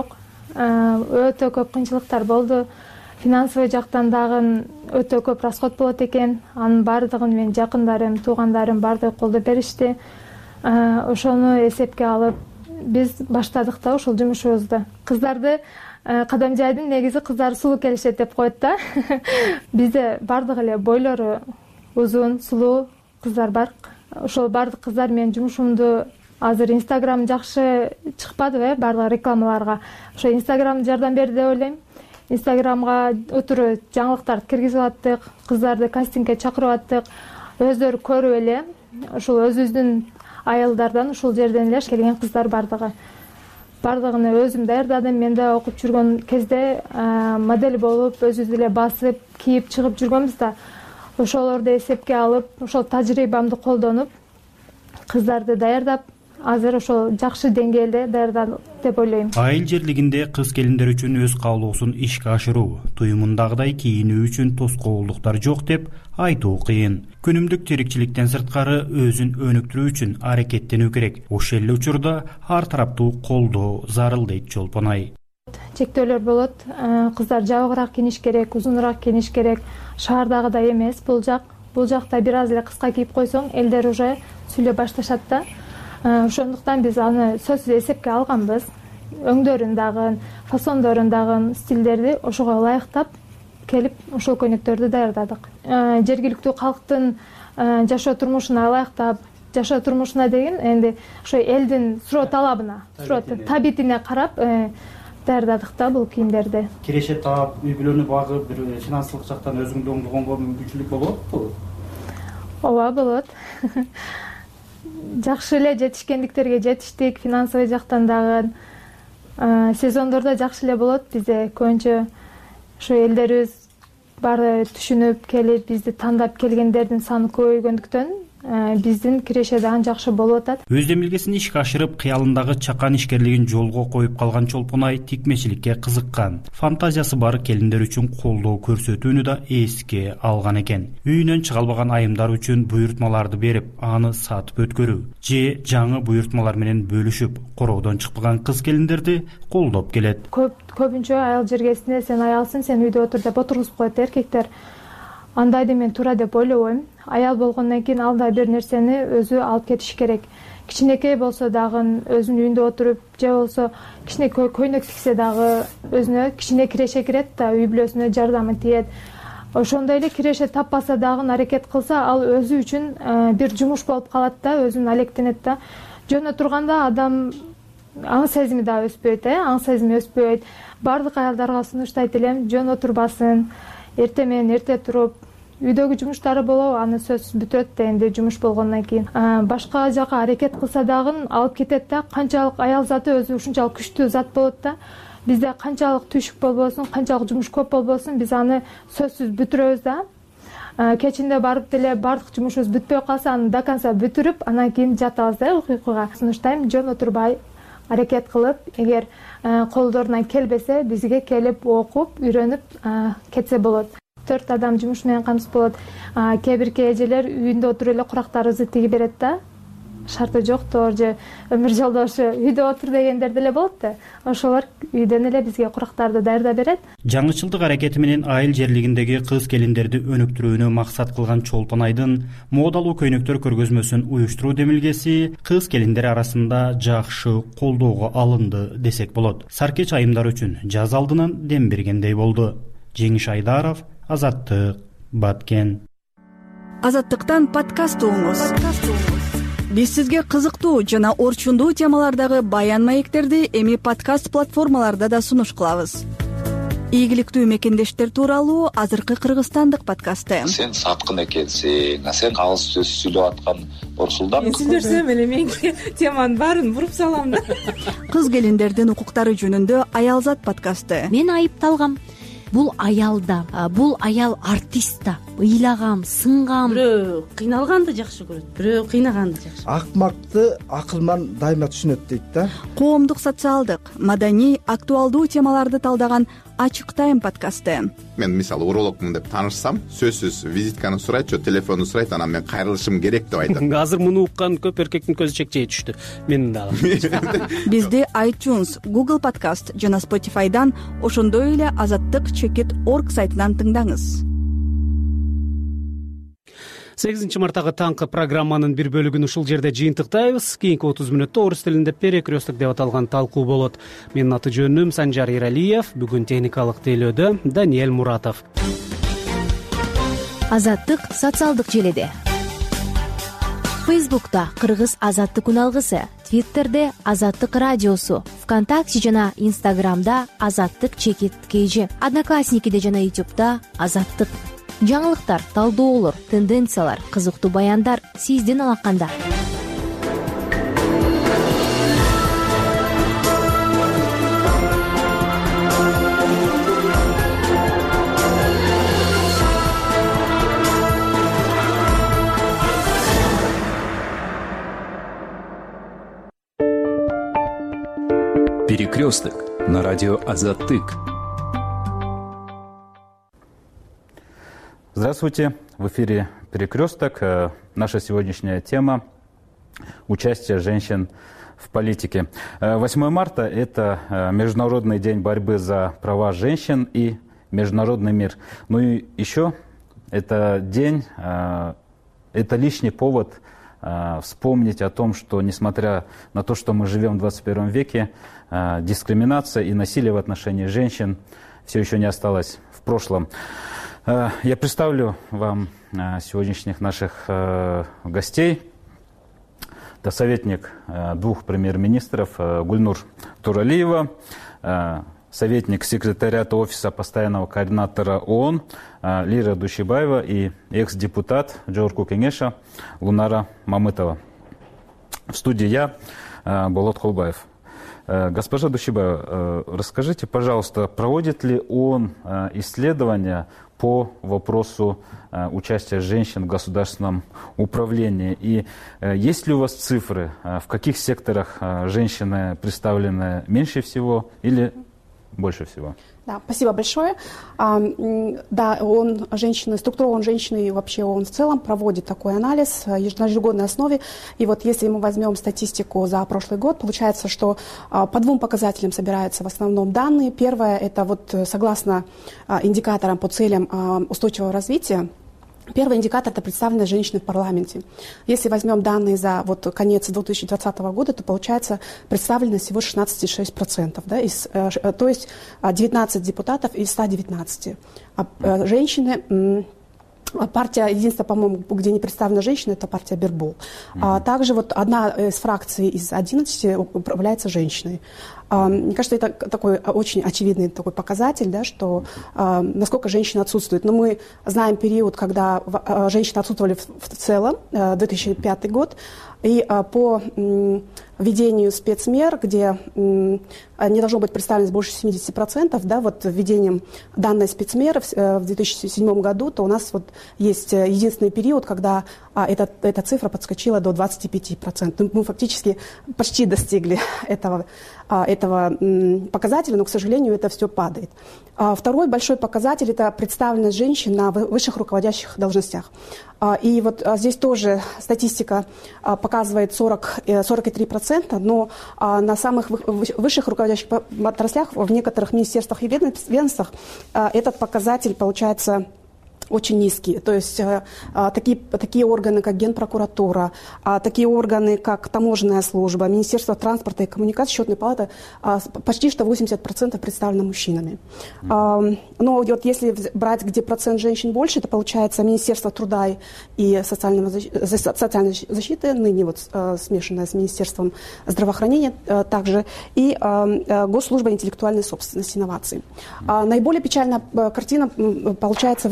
өтө көп кыйынчылыктар болду. Финансовый жактан дагы өтө көп расход болот экен. Анын баардыгын менин жакындарым, туугандарым баардыгы колдоп беришти. Ошону эсепке алып биз баштадык да ушул жумушубузду. Кыздарды Кадамжайдын негизи кыздары сулуу келишет деп коет да. Бизде баардыгы эле бойлору узун, сулуу кыздар бар. Ошол баардык кыздар менин жумушумду азыр Инстаграм жакшы чыкпадыбы, баардык рекламаларга. Ошо Инстаграм жардам берди деп ойлойм. Инстаграмга өтүрө жаңылыктарды киргизип аттык, кыздарды кастингге чакырып аттык. Өздөрү көрүп эле ушул өзүбүздүн айылдардан ушул жерден эле келген кыздар баардыгы. Баардыгын өзүм даярдадым. Мен да окуп жүргөн кезде модель болуп, өзүбүз эле басып, кийип чыгып жүргөнбүз да. Ошолорду эсепке алып, ошол тажрыйбамды колдонуп, кыздарды даярдап, азыр ошол жакшы деңгээлде даярдадым деп ойлойм. Айыл жерлигинде кыз келиндер үчүн өз каалоосун ишке ашыруу, туюмундагыдай кийинүү үчүн тоскоолдуктар жок деп айтуу кыйын. Күнүмдүк тирикчиликтен сырткары өзүн өнүктүрүү үчүн аракеттенүү керек. Ошол эле учурда ар тараптуу колдоо зарыл дейт Чолпон. Чектөөлөр болот. Кыздар жабыгыраак кийиниш керек, узунураак кийиниш керек. Шаардагыдай эмес бул жак. Бул жакта бир аз эле кыска кийип койсоң, элдер уже сүйлөп башташат да. Ошондуктан биз аны сөзсүз эсепке алганбыз. Өңдөрүн дагы, фасондорун дагы, стилдерди ошого ылайыктап келип, ошол көйнөктөрдү даярдадык. Жергиликтүү калктын жашоо турмушуна ылайыктап, жашоо турмушуна деген энди ошо элдин суроо талабына, суроо табитине карап даярдадык да бул кийимдерди. Киреше таап, үй бүлөнү багып, бир финансылык жактан өзүңдү оңдогонго мүмкүнчүлүк болот? Ооба, болот. Жакшы эле жетишкендиктерге жетиштик, финансовый жактан дагы сезондордо жакшы эле болот. Бизде көбүнчө ошо элдерибиз баары түшүнүп келип, бизди тандап келгендердин саны көбөйгөндүктөн биздин киреше дагы жакшы болуп атат. Өз демилгесин ишке ашырып, кыялындагы чакан ишкерлигин жолго коюп калган Чолпон тикмечиликке кызыккан. Фантазиясы бар келиндер үчүн колдоо көрсөтүүнү да эске алган экен. Үйүнөн чыга албаган айымдар үчүн буйртмаларды берип, аны сатып өткөрүү же жаңы буйртмалар менен бөлүшүп, короодон чыкпаган кыз келиндерди колдоп келет. Көп көбүнчө айыл жергесинде сен аялсың, сен үйдө отур деп отургузуп коет эркектер. Андайды мен туура деп ойлобойм. Аял болгондон кийин ал да бир нерсени өзү алып кетиш керек. Кичинекей болсо дагы өзүнүн үйүндө отуруп, же болсо кичинекей көйнөк тиксе дагы өзүнө кичине киреше кирет да, үй бүлөсүнө жардамы тиет. Ошондой эле киреше таппаса дагы аракет кылса, ал өзү үчүн бир жумуш болуп калат да, өзүн алектенет да. Жөн отурганда адам аң сезими да өспөйт, э, аң сезими өспөйт. Бардык аялдарга сунуштайт элем, жөн отурбасын, эрте менен эрте туруп, үйдөгү жумуштары болобу, аны сөзсүз бүтөт да энди жумуш болгондон кийин. Башка жака аракет кылса дагы алып кетет да. Канчалык аял заты өзү ушунчалык күчтүү зат болот да. Бизде канчалык түйшүк болбосун, канчалык жумуш көп болбосун, биз аны сөзсүз бүтүрөбүз да. Кечинде барып деле бардык жумушубуз бүтпөй калса, аны до конца бүтүрүп, анан кийин жатабыз да уйкуга. Сунуштайм, жөн отурбай аракет кылып, эгер колдорунан келбесе, бизге келип окуп, үйрөнүп кетсе болот. Төрт адам жумуш менен камсыз болот. Кээ бирки эжелер үйүндө отуруп эле курактарыбызды тигип берет да. Шарты жоктор же өмүр жолдошу үйдө отур дегендер деле болот да. Ошолор үйдөн эле бизге курактарды даярдап берет. Жаңычылдык аракети менен айыл жерлигиндеги кыз келиндерди өнүктүрүүнү максат кылган Чолпон айдын модалуу көйнөктөр көргөзмөсүн уюштуруу демилгеси кыз келиндер арасында жакшы колдоого алынды десек болот. Саркеч айымдар үчүн жаз алдынан дем бергендей болду. Жеңиш Айдаров, Азаттык, Баткен. Азаттыктан подкаст угуңуз. Биз сизге кызыктуу жана орчундуу темалардагы баян маектерди эми подкаст платформаларда да сунуш кылабыз. Ийгиликтүү мекендештер тууралуу азыркы кыргызстандык подкасты. Сен саткын экенсиң, сен алыс сөз сүйлөп аткан Орсулдан. Мен сүйлөсөм эле менин теманын баарын буруп салам да. Кыз келиндердин укуктары жөнүндө Аялзат подкасты. Мен айыпталгам. Бул аялда, бул аял артист да. ыйлагам, сынгам. Бирөө кыйналганды жакшы көрөт, бирөө кыйнаганды жакшы. Акмакты акылман дайыма түшүнөт дейт да. Коомдук, социалдык, маданий, актуалдуу темаларды талдаган Ачык тайм подкасты. Мен мисалы урологмун деп таанышсам, сөзсүз визитканы сурайт, же телефонду сурайт, анан мен кайрылышым керек деп айтат. Азыр муну уккан көп эркектин көзү чекчей түштү. Менин дагы. Бизди iTunes, Google Podcast жана Spotify'дан, ошондой эле азаттык чекит точка орг сайтынан тыңдаңыз. сегизинчи марттагы таңкы программанын бир бөлүгүн ушул жерде жыйынтыктайбыз. Кийинки отуз мүнөттө орус тилинде перекресток деп аталган талкуу болот. Менин аты жөнүм Санжар Иралиев, бүгүн техникалык тейлөөдө Даниэль Муратов. Азаттык социалдык желеде. Фейсбукта Кыргыз азаттык үналгысы, Твиттерде Азаттык радиосу, ВКонтакте жана Инстаграмда Азаттык чекит кейжи, Одноклассникиде жана Ютубда Азаттык. Жаңылыктар, талдоолор, тенденциялар, кызыктуу баяндар сиздин алаканда. Перекресток на радио Азаттык. Здравствуйте, в эфире «Перекресток». Наша сегодняшняя тема – участие женщин в политике. восьмое марта – это Международный день борьбы за права женщин и международный мир. Ну и еще это день, это лишний повод вспомнить о том, что несмотря на то, что мы живем в двадцать первом веке, дискриминация и насилие в отношении женщин все еще не осталось в прошлом. Я представлю вам сегодняшних наших гостей. Это советник двух премьер-министров Гульнур Туралиева, советник секретариата Офиса постоянного координатора ООН Лира Душибаева и экс-депутат Жогорку кеңеша Лунара Мамытова. В студии я, Болот Холбаев. Госпожа Душибаева, расскажите, пожалуйста, проводит ли ООН исследования по вопросу участия женщин в государственном управлении? И есть ли у вас цифры, в каких секторах женщины представлены меньше всего или больше всего? Да, спасибо большое. А, да, он, женщины, структура ООН женщины и вообще ООН в целом проводит такой анализ на ежегодной основе. И вот если мы возьмем статистику за прошлый год, получается, что а, по двум показателям собираются в основном данные. Первое, это вот согласно а, индикаторам по целям а, устойчивого развития. Первый индикатор – это представленность женщины в парламенте. Если возьмем данные за вот конец две тысячи двадцатого года, то получается представленность всего шестнадцать целых шесть десятых процента. Да, из, э, то есть девятнадцать депутатов из ста девятнадцати. А, э, женщины… Партия, единственная, по-моему, где не представлена женщина, это партия Бербол. Mm-hmm. А также вот одна из фракций из одиннадцати управляется женщиной. А, мне кажется, это такой очень очевидный такой показатель, да, что а, насколько женщины отсутствуют. Но мы знаем период, когда а, женщины отсутствовали в, в целом, а, две тысячи пятый год, и а, по м, введению спецмер, где м, не должно быть представленность больше семидесяти процентов, да, вот введением данной спецмеры в, в две тысячи седьмом году, то у нас вот есть единственный период, когда а, эта, эта цифра подскочила до двадцати пяти процентов. Мы фактически почти достигли этого, а, этого м, показателя, но, к сожалению, это все падает. А, второй большой показатель – это представленность женщин на высших руководящих должностях. А, и вот а, здесь тоже статистика а, показывает сорок, сорок три процента, но а, на самых высших руководящих отраслях, в некоторых министерствах и ведомствах а, этот показатель получается очень низкие. То есть а, такие, такие органы, как Генпрокуратура, а, такие органы, как Таможенная служба, Министерство транспорта и коммуникаций, Счетная палата, а, почти что восемьдесят процентов представлено мужчинами. Mm. А, но вот если брать, где процент женщин больше, это получается Министерство труда и социального, социальной защиты, ныне вот а, смешанное с Министерством здравоохранения а, также, и а, Госслужба интеллектуальной собственности и инноваций. Mm. А, наиболее печальная картина получается в регионах,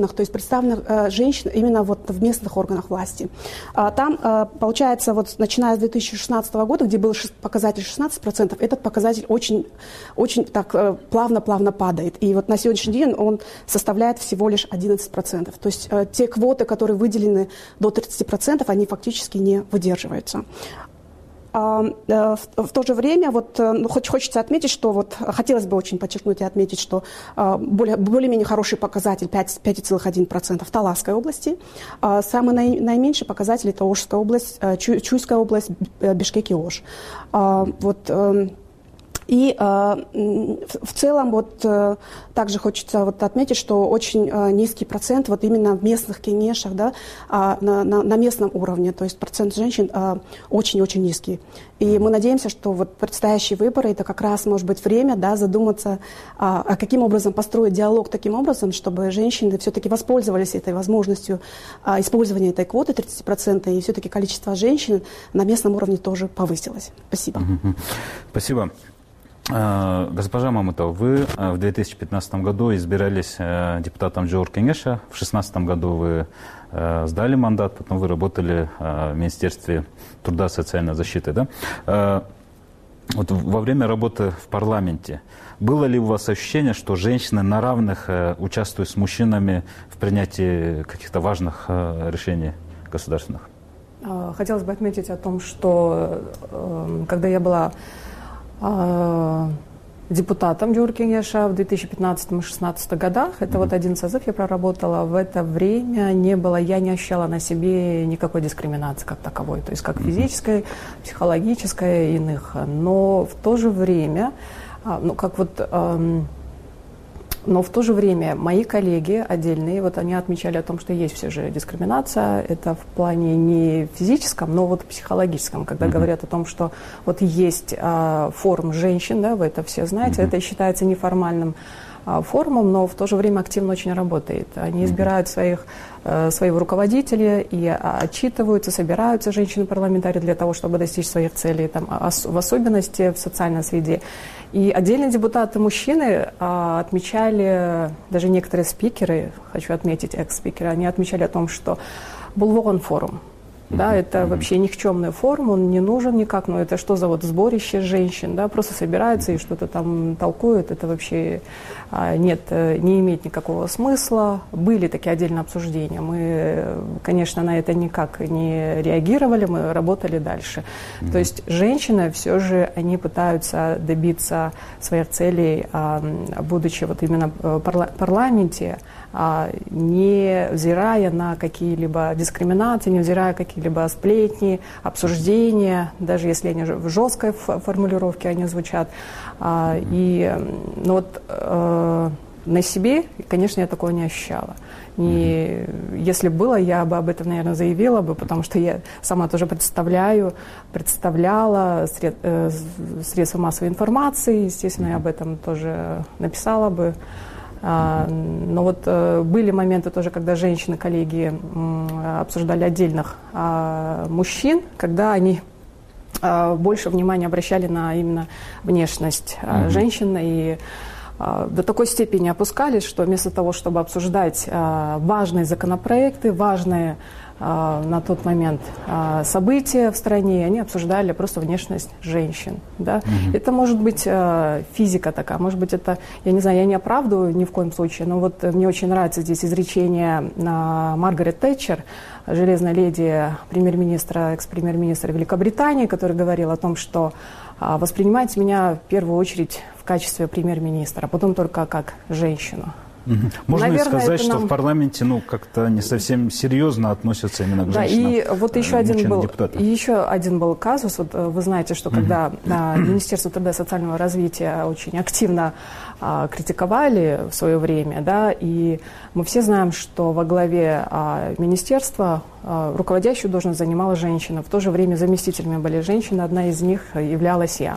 органах, то есть представлены женщины именно вот в местных органах власти. Там, получается, вот начиная с две тысячи шестнадцатого года, где был показатель шестнадцать процентов, этот показатель очень, очень так плавно-плавно падает. И вот на сегодняшний день он составляет всего лишь одиннадцать процентов. То есть те квоты, которые выделены до тридцати процентов, они фактически не выдерживаются. В то же время вот, ну, хоть хочется отметить, что вот, хотелось бы очень подчеркнуть и отметить, что более, более-менее хороший показатель пять целых одна десятая процента в Таласской области. Самый наи, наименьший показатель – это Ошская область, Чу, Чуйская область, Бишкек и Ош. Вот, и э, в целом вот, э, также хочется вот отметить, что очень э, низкий процент вот именно в местных кенешах, да, э, на, на, на местном уровне, то есть процент женщин э, очень-очень низкий. И мы надеемся, что вот предстоящие выборы, это как раз может быть время, да, задуматься, а, каким образом построить диалог таким образом, чтобы женщины все-таки воспользовались этой возможностью а, использования этой квоты тридцать процентов, и все-таки количество женщин на местном уровне тоже повысилось. Спасибо. Спасибо. Госпожа Мамытова, вы в две тысячи пятнадцатом году избирались депутатом Джоур Кенеша, в две тысячи шестнадцатом году вы сдали мандат, потом вы работали в Министерстве труда и социальной защиты. Да? Вот во время работы в парламенте было ли у вас ощущение, что женщины на равных участвуют с мужчинами в принятии каких-то важных решений государственных? Хотелось бы отметить о том, что когда я была депутатом Джоур Кенеша в две тысячи пятнадцатом и две тысячи шестнадцатом годах. Это mm-hmm. вот один созыв я проработала. В это время не было, я не ощущала на себе никакой дискриминации как таковой. То есть как физической, психологической и иных. Но в то же время, ну как вот... Эм, Но в то же время мои коллеги отдельные, вот они отмечали о том, что есть все же дискриминация, это в плане не физическом, но вот психологическом, когда mm-hmm. говорят о том, что вот есть а, форум женщин, да, вы это все знаете, mm-hmm. это считается неформальным а, форумом, но в то же время активно очень работает. Они избирают своих, а, своего руководителя и а, отчитываются, собираются женщины-парламентарии для того, чтобы достичь своих целей, там, ос- в особенности в социальной среде. И отдельные депутаты-мужчины а, отмечали, даже некоторые спикеры, хочу отметить, экс-спикеры, они отмечали о том, что был вон форум. Да, это mm-hmm. вообще никчемный форум, он не нужен никак, но это что за вот сборище женщин, да, просто собираются и что-то там толкуют, это вообще а, нет, не имеет никакого смысла. Были такие отдельные обсуждения, мы, конечно, на это никак не реагировали, мы работали дальше. Mm-hmm. То есть женщины все же, они пытаются добиться своих целей, а, будучи вот именно в парла- парламенте, а, не взирая на какие-либо дискриминации, не взирая на какие-либо сплетни, обсуждения, даже если они в жесткой формулировке они звучат. А, и, ну вот, э, на себе, конечно, я такого не ощущала. Не, если было, я бы об этом, наверное, заявила бы, потому что я сама тоже представляю, представляла сред, э, средства массовой информации, естественно, я об этом тоже написала бы. А, но вот э, были моменты тоже, когда женщины, коллеги э, обсуждали отдельных э, мужчин, когда они э, больше внимания обращали на именно внешность э, mm-hmm. женщин и э, до такой степени опускались, что вместо того, чтобы обсуждать э, важные законопроекты, важные на тот момент события в стране, они обсуждали просто внешность женщин. Да? Mm-hmm. Это может быть физика такая, может быть это, я не знаю, я не оправдываю ни в коем случае, но вот мне очень нравится здесь изречение Маргарет Тэтчер, железной леди премьер-министра, экс-премьер-министра Великобритании, который говорил о том, что воспринимайте меня в первую очередь в качестве премьер-министра, а потом только как женщину. Угу. Можно ли сказать, что нам... в парламенте ну, как-то не совсем серьезно относятся именно к да, женщинам? И вот еще один, был, депутатам? еще один был казус. Вот вы знаете, что когда угу. а, Министерство труда и социального развития очень активно а, критиковали в свое время, да, и мы все знаем, что во главе а, министерства а, руководящую должность занимала женщина. В то же время заместителями были женщины, одна из них являлась я.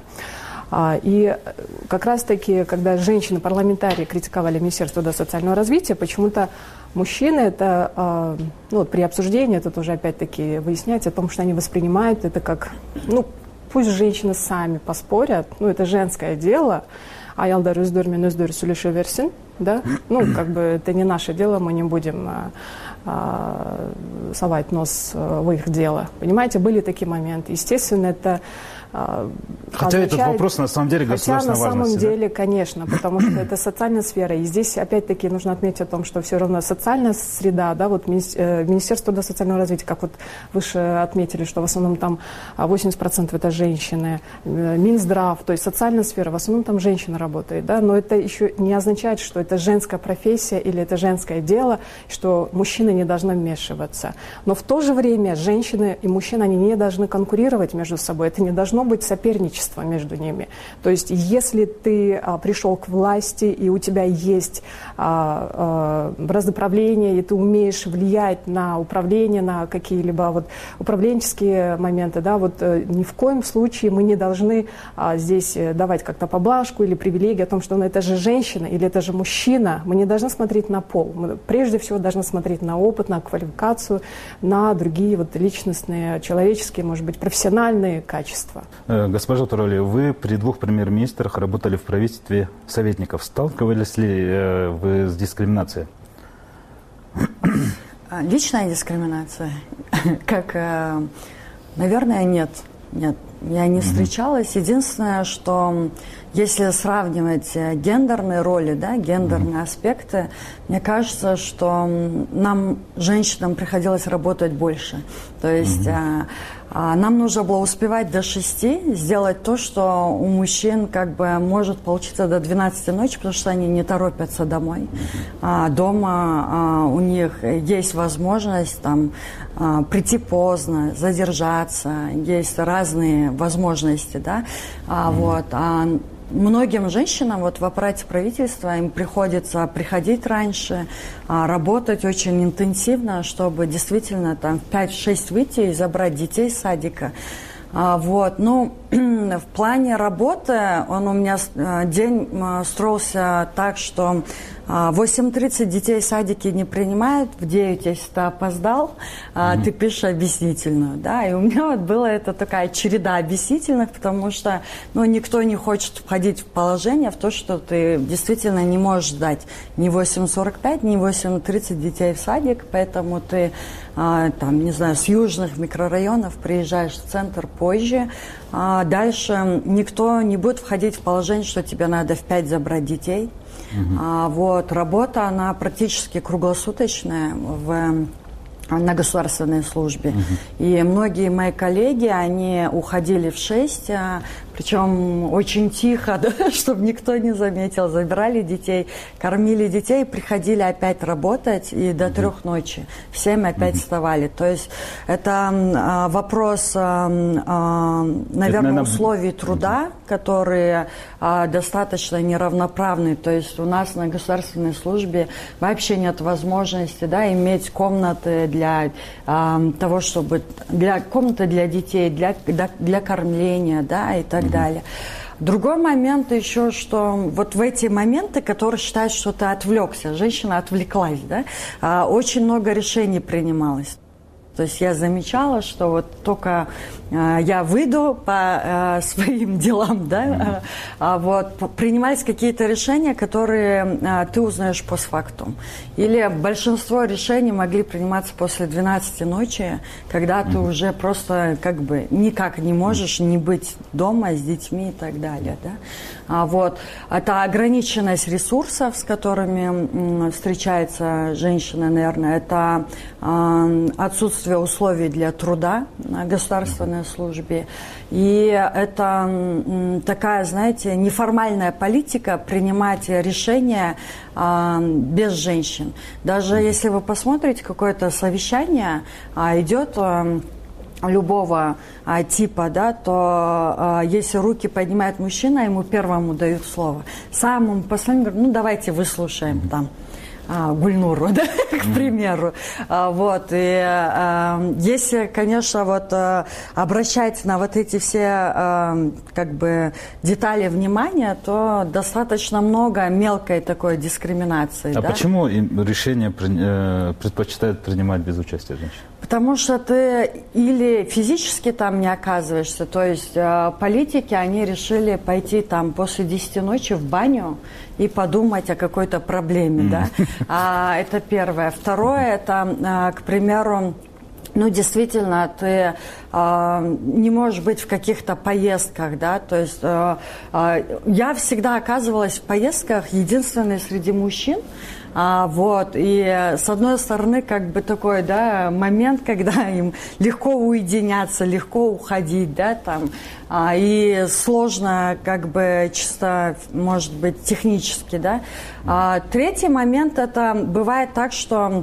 И как раз-таки, когда женщины-парламентарии критиковали Министерство труда и социального развития, почему-то мужчины, это, ну, при обсуждении, это тоже опять-таки выяснять о том, что они воспринимают это как, ну, пусть женщины сами поспорят, ну, это женское дело, аялдар өздөрү менен өздөрү сүйлөшө берсин, да? Ну, как бы это не наше дело, мы не будем а, а, совать нос в их дело. Понимаете, были такие моменты. Естественно, это Хотя означает... этот вопрос на самом деле государственной Хотя на важности. самом деле, да? Конечно, потому что это социальная сфера. И здесь опять-таки нужно отметить о том, что все равно социальная среда, да, вот Министерство труда и социального развития, как вот выше отметили, что в основном там восемьдесят процентов это женщины, Минздрав, то есть социальная сфера, в основном там женщина работает, да, но это еще не означает, что это женская профессия или это женское дело, что мужчины не должны вмешиваться. Но в то же время женщины и мужчины, они не должны конкурировать между собой, это не должно быть соперничество между ними. То есть, если ты а, пришел к власти, и у тебя есть а, а, разноправление, и ты умеешь влиять на управление, на какие-либо вот управленческие моменты, да, вот а, ни в коем случае мы не должны а, здесь давать как-то поблажку или привилегию о том, что ну, это же женщина или это же мужчина. Мы не должны смотреть на пол. Мы прежде всего должны смотреть на опыт, на квалификацию, на другие вот личностные, человеческие, может быть, профессиональные качества. Госпожа Турали, вы при двух премьер-министрах работали в правительстве советников. Сталкивались ли вы с дискриминацией? Личная дискриминация? Как, наверное, нет. Нет, я не встречалась. Единственное, что если сравнивать гендерные роли, да, гендерные аспекты, мне кажется, что нам, женщинам, приходилось работать больше. То есть а, нам нужно было успевать до шести сделать то, что у мужчин как бы может получиться до двенадцати ночи, потому что они не торопятся домой. А дома а, у них есть возможность там а, прийти поздно, задержаться, есть разные возможности, да, а, вот. А, Многим женщинам вот в аппарате правительства им приходится приходить раньше, работать очень интенсивно, чтобы действительно там в пять-шесть выйти и забрать детей с садика. Вот. Ну, в плане работы он у меня день строился так, что в восемь тридцать детей садики не принимают, в девять, если ты опоздал, mm-hmm. ты пишешь объяснительную, да, и у меня вот была это такая череда объяснительных, потому что, ну, никто не хочет входить в положение, в то, что ты действительно не можешь ждать ни восемь сорок пять, ни восемь тридцать детей в садик, поэтому ты, там, не знаю, с южных микрорайонов приезжаешь в центр позже, а дальше никто не будет входить в положение, что тебе надо в пять забрать детей. Uh-huh. А, вот, работа, она практически круглосуточная в, на государственной службе. Uh-huh. И многие мои коллеги, они уходили в шесть, а, причем очень тихо, да, чтобы никто не заметил. Забирали детей, кормили детей, приходили опять работать и до трех ночи. В семь опять uh-huh. вставали. То есть это а, вопрос, а, а, наверное, это, условий труда, uh-huh. которые а, достаточно неравноправны. То есть у нас на государственной службе вообще нет возможности, да, иметь комнаты для а, того, чтобы для комнаты для детей, для, для, для кормления, да, и так далее. Другой момент еще, что вот в эти моменты, которые считают, что ты отвлекся, женщина отвлеклась, да, очень много решений принималось. То есть я замечала, что вот только э, я выйду по э, своим делам, да, mm-hmm. э, вот, принимались какие-то решения, которые э, ты узнаешь постфактум. Или большинство решений могли приниматься после двенадцати ночи, когда mm-hmm. ты уже просто как бы никак не можешь не быть дома с детьми и так далее, да. А, вот. Это ограниченность ресурсов, с которыми м, встречается женщина, наверное, это э, отсутствие условий для труда на государственной службе. И это такая, знаете, неформальная политика принимать решения а, без женщин. Даже если вы посмотрите какое-то совещание, а, идет а, любого а, типа, да, то а, если руки поднимает мужчина, ему первому дают слово. Самому последнему говорят, ну давайте выслушаем там. Гульнуру, да, к примеру. Вот. И э, если, конечно, вот э, обращать на вот эти все э, как бы детали внимания, то достаточно много мелкой такой дискриминации. А да? почему решения предпочитают принимать без участия женщин? Потому что ты или физически там не оказываешься, то есть э, политики, они решили пойти там после десяти ночи в баню и подумать о какой-то проблеме, mm. да. А, это первое. Второе, это, а, к примеру, ну, действительно, ты э, не можешь быть в каких-то поездках, да, то есть э, э, я всегда оказывалась в поездках единственной среди мужчин, а, вот, и с одной стороны, как бы такой, да, момент, когда им легко уединяться, легко уходить, да, там, а, и сложно, как бы, чисто, может быть, технически, да. А, третий момент, это бывает так, что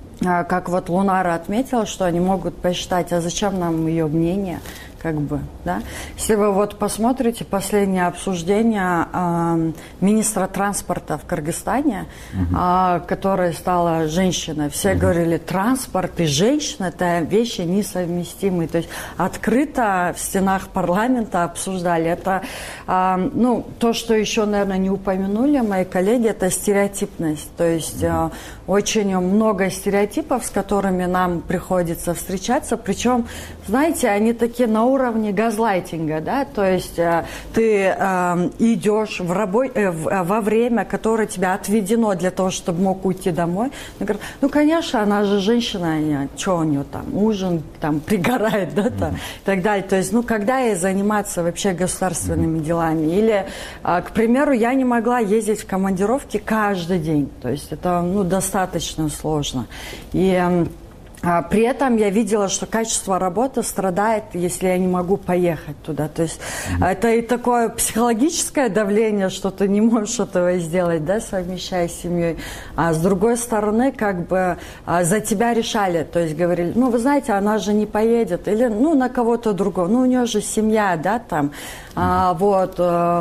как вот Лунара отметила, что они могут посчитать, а зачем нам ее мнение, как бы, да. Если вы вот посмотрите последнее обсуждение э, министра транспорта в Кыргызстане, угу. э, которая стала женщиной, все угу. говорили, транспорт и женщина – это вещи несовместимые. То есть открыто в стенах парламента обсуждали. Это, э, ну, то, что еще, наверное, не упомянули мои коллеги, это стереотипность. То есть э, очень много стереотипов, с которыми нам приходится встречаться. Причем, знаете, они такие на уровне газлайтинга, да, то есть э, ты э, идешь в рабо- э, в, э, во время, которое тебе отведено для того, чтобы мог уйти домой. Говорят, ну, конечно, она же женщина, что у нее там, ужин там пригорает, да, там, mm-hmm. и так далее. То есть, ну, когда ей заниматься вообще государственными mm-hmm. делами? Или, э, к примеру, я не могла ездить в командировки каждый день, то есть это, ну, достаточно сложно. И э, А при этом я видела, что качество работы страдает, если я не могу поехать туда. То есть mm-hmm. это и такое психологическое давление, что ты не можешь этого сделать, да, совмещая с семьей. А с другой стороны, как бы за тебя решали. То есть говорили, ну, вы знаете, она же не поедет. Или, ну, на кого-то другого. Ну, у нее же семья, да, там. Mm-hmm. А, вот.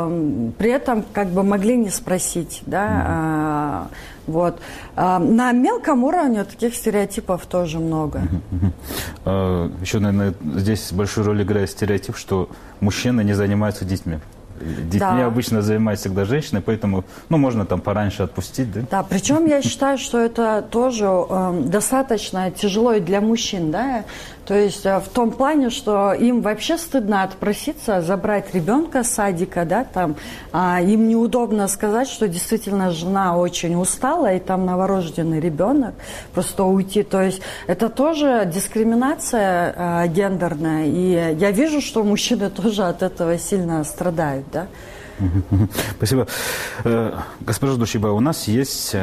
При этом как бы могли не спросить, да. Mm-hmm. Вот. На мелком уровне таких стереотипов тоже много. Еще, наверное, здесь большую роль играет стереотип, что мужчины не занимаются детьми. Детьми да. обычно занимаются всегда женщины, поэтому, ну, можно там пораньше отпустить, да? Да, причем я считаю, что это тоже э, достаточно тяжело и для мужчин, да, то есть э, в том плане, что им вообще стыдно отпроситься, забрать ребенка с садика, да, там, э, им неудобно сказать, что действительно жена очень устала, и там новорожденный ребенок, просто уйти, то есть это тоже дискриминация э, гендерная, и я вижу, что мужчины тоже от этого сильно страдают. Да? Спасибо. Госпожа Душиба, у нас есть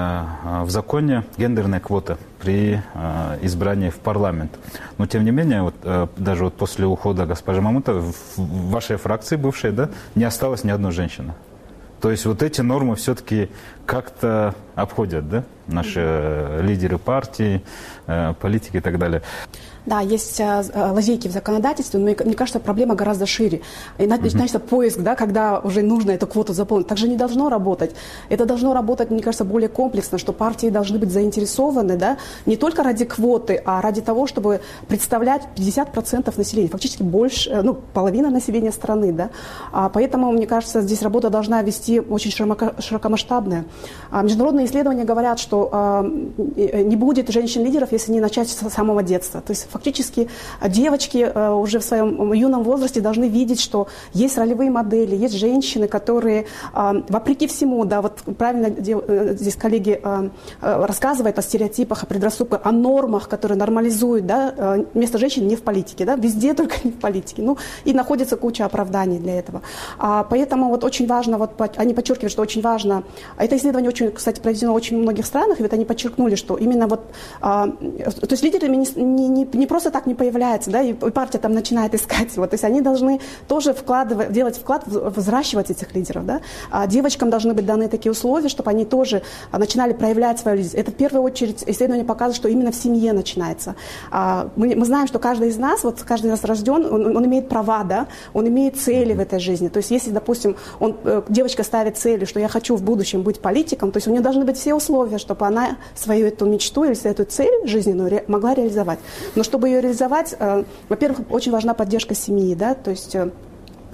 в законе гендерная квота при избрании в парламент. Но, тем не менее, вот, даже вот после ухода госпожи Мамутовой в вашей фракции бывшей, да, не осталось ни одной женщины. То есть вот эти нормы все-таки как-то обходят, да, наши лидеры партии, политики и так далее. Да, есть а, лазейки в законодательстве, но мне кажется, проблема гораздо шире. И начинается uh-huh. поиск, да, когда уже нужно эту квоту заполнить. Так же не должно работать. Это должно работать, мне кажется, более комплексно, что партии должны быть заинтересованы, да, не только ради квоты, а ради того, чтобы представлять пятьдесят процентов населения, фактически больше, ну, половина населения страны, да. А поэтому, мне кажется, здесь работа должна вести очень широко, широкомасштабная. А международные исследования говорят, что а, не будет женщин-лидеров, если не начать с самого детства. То есть фактически девочки э, уже в своем юном возрасте должны видеть, что есть ролевые модели, есть женщины, которые э, вопреки всему, да, вот правильно э, здесь коллеги э, э, рассказывают о стереотипах, о предрассудках, о нормах, которые нормализуют, да, э, место женщин не в политике, да, везде, только не в политике. Ну, и находится куча оправданий для этого. А, поэтому вот очень важно, вот, они подчеркивают, что очень важно, это исследование очень, кстати, проведено в очень многих странах, и вот они подчеркнули, что именно вот, а, то есть лидерами не, не, не, не просто так не появляется, да, и партия там начинает искать его. То есть они должны тоже вкладывать, делать вклад, взращивать этих лидеров, да. А девочкам должны быть даны такие условия, чтобы они тоже начинали проявлять свою лидерство. Это в первую очередь исследование показывает, что именно в семье начинается. А, мы, мы знаем, что каждый из нас, вот каждый из нас рожден, он, он имеет права, да, он имеет цели в этой жизни. То есть если, допустим, он, девочка ставит целью, что я хочу в будущем быть политиком, то есть у нее должны быть все условия, чтобы она свою эту мечту или эту цель жизненную ре, могла реализовать. Но чтобы ее реализовать, э, во-первых, очень важна поддержка семьи, да, то есть э,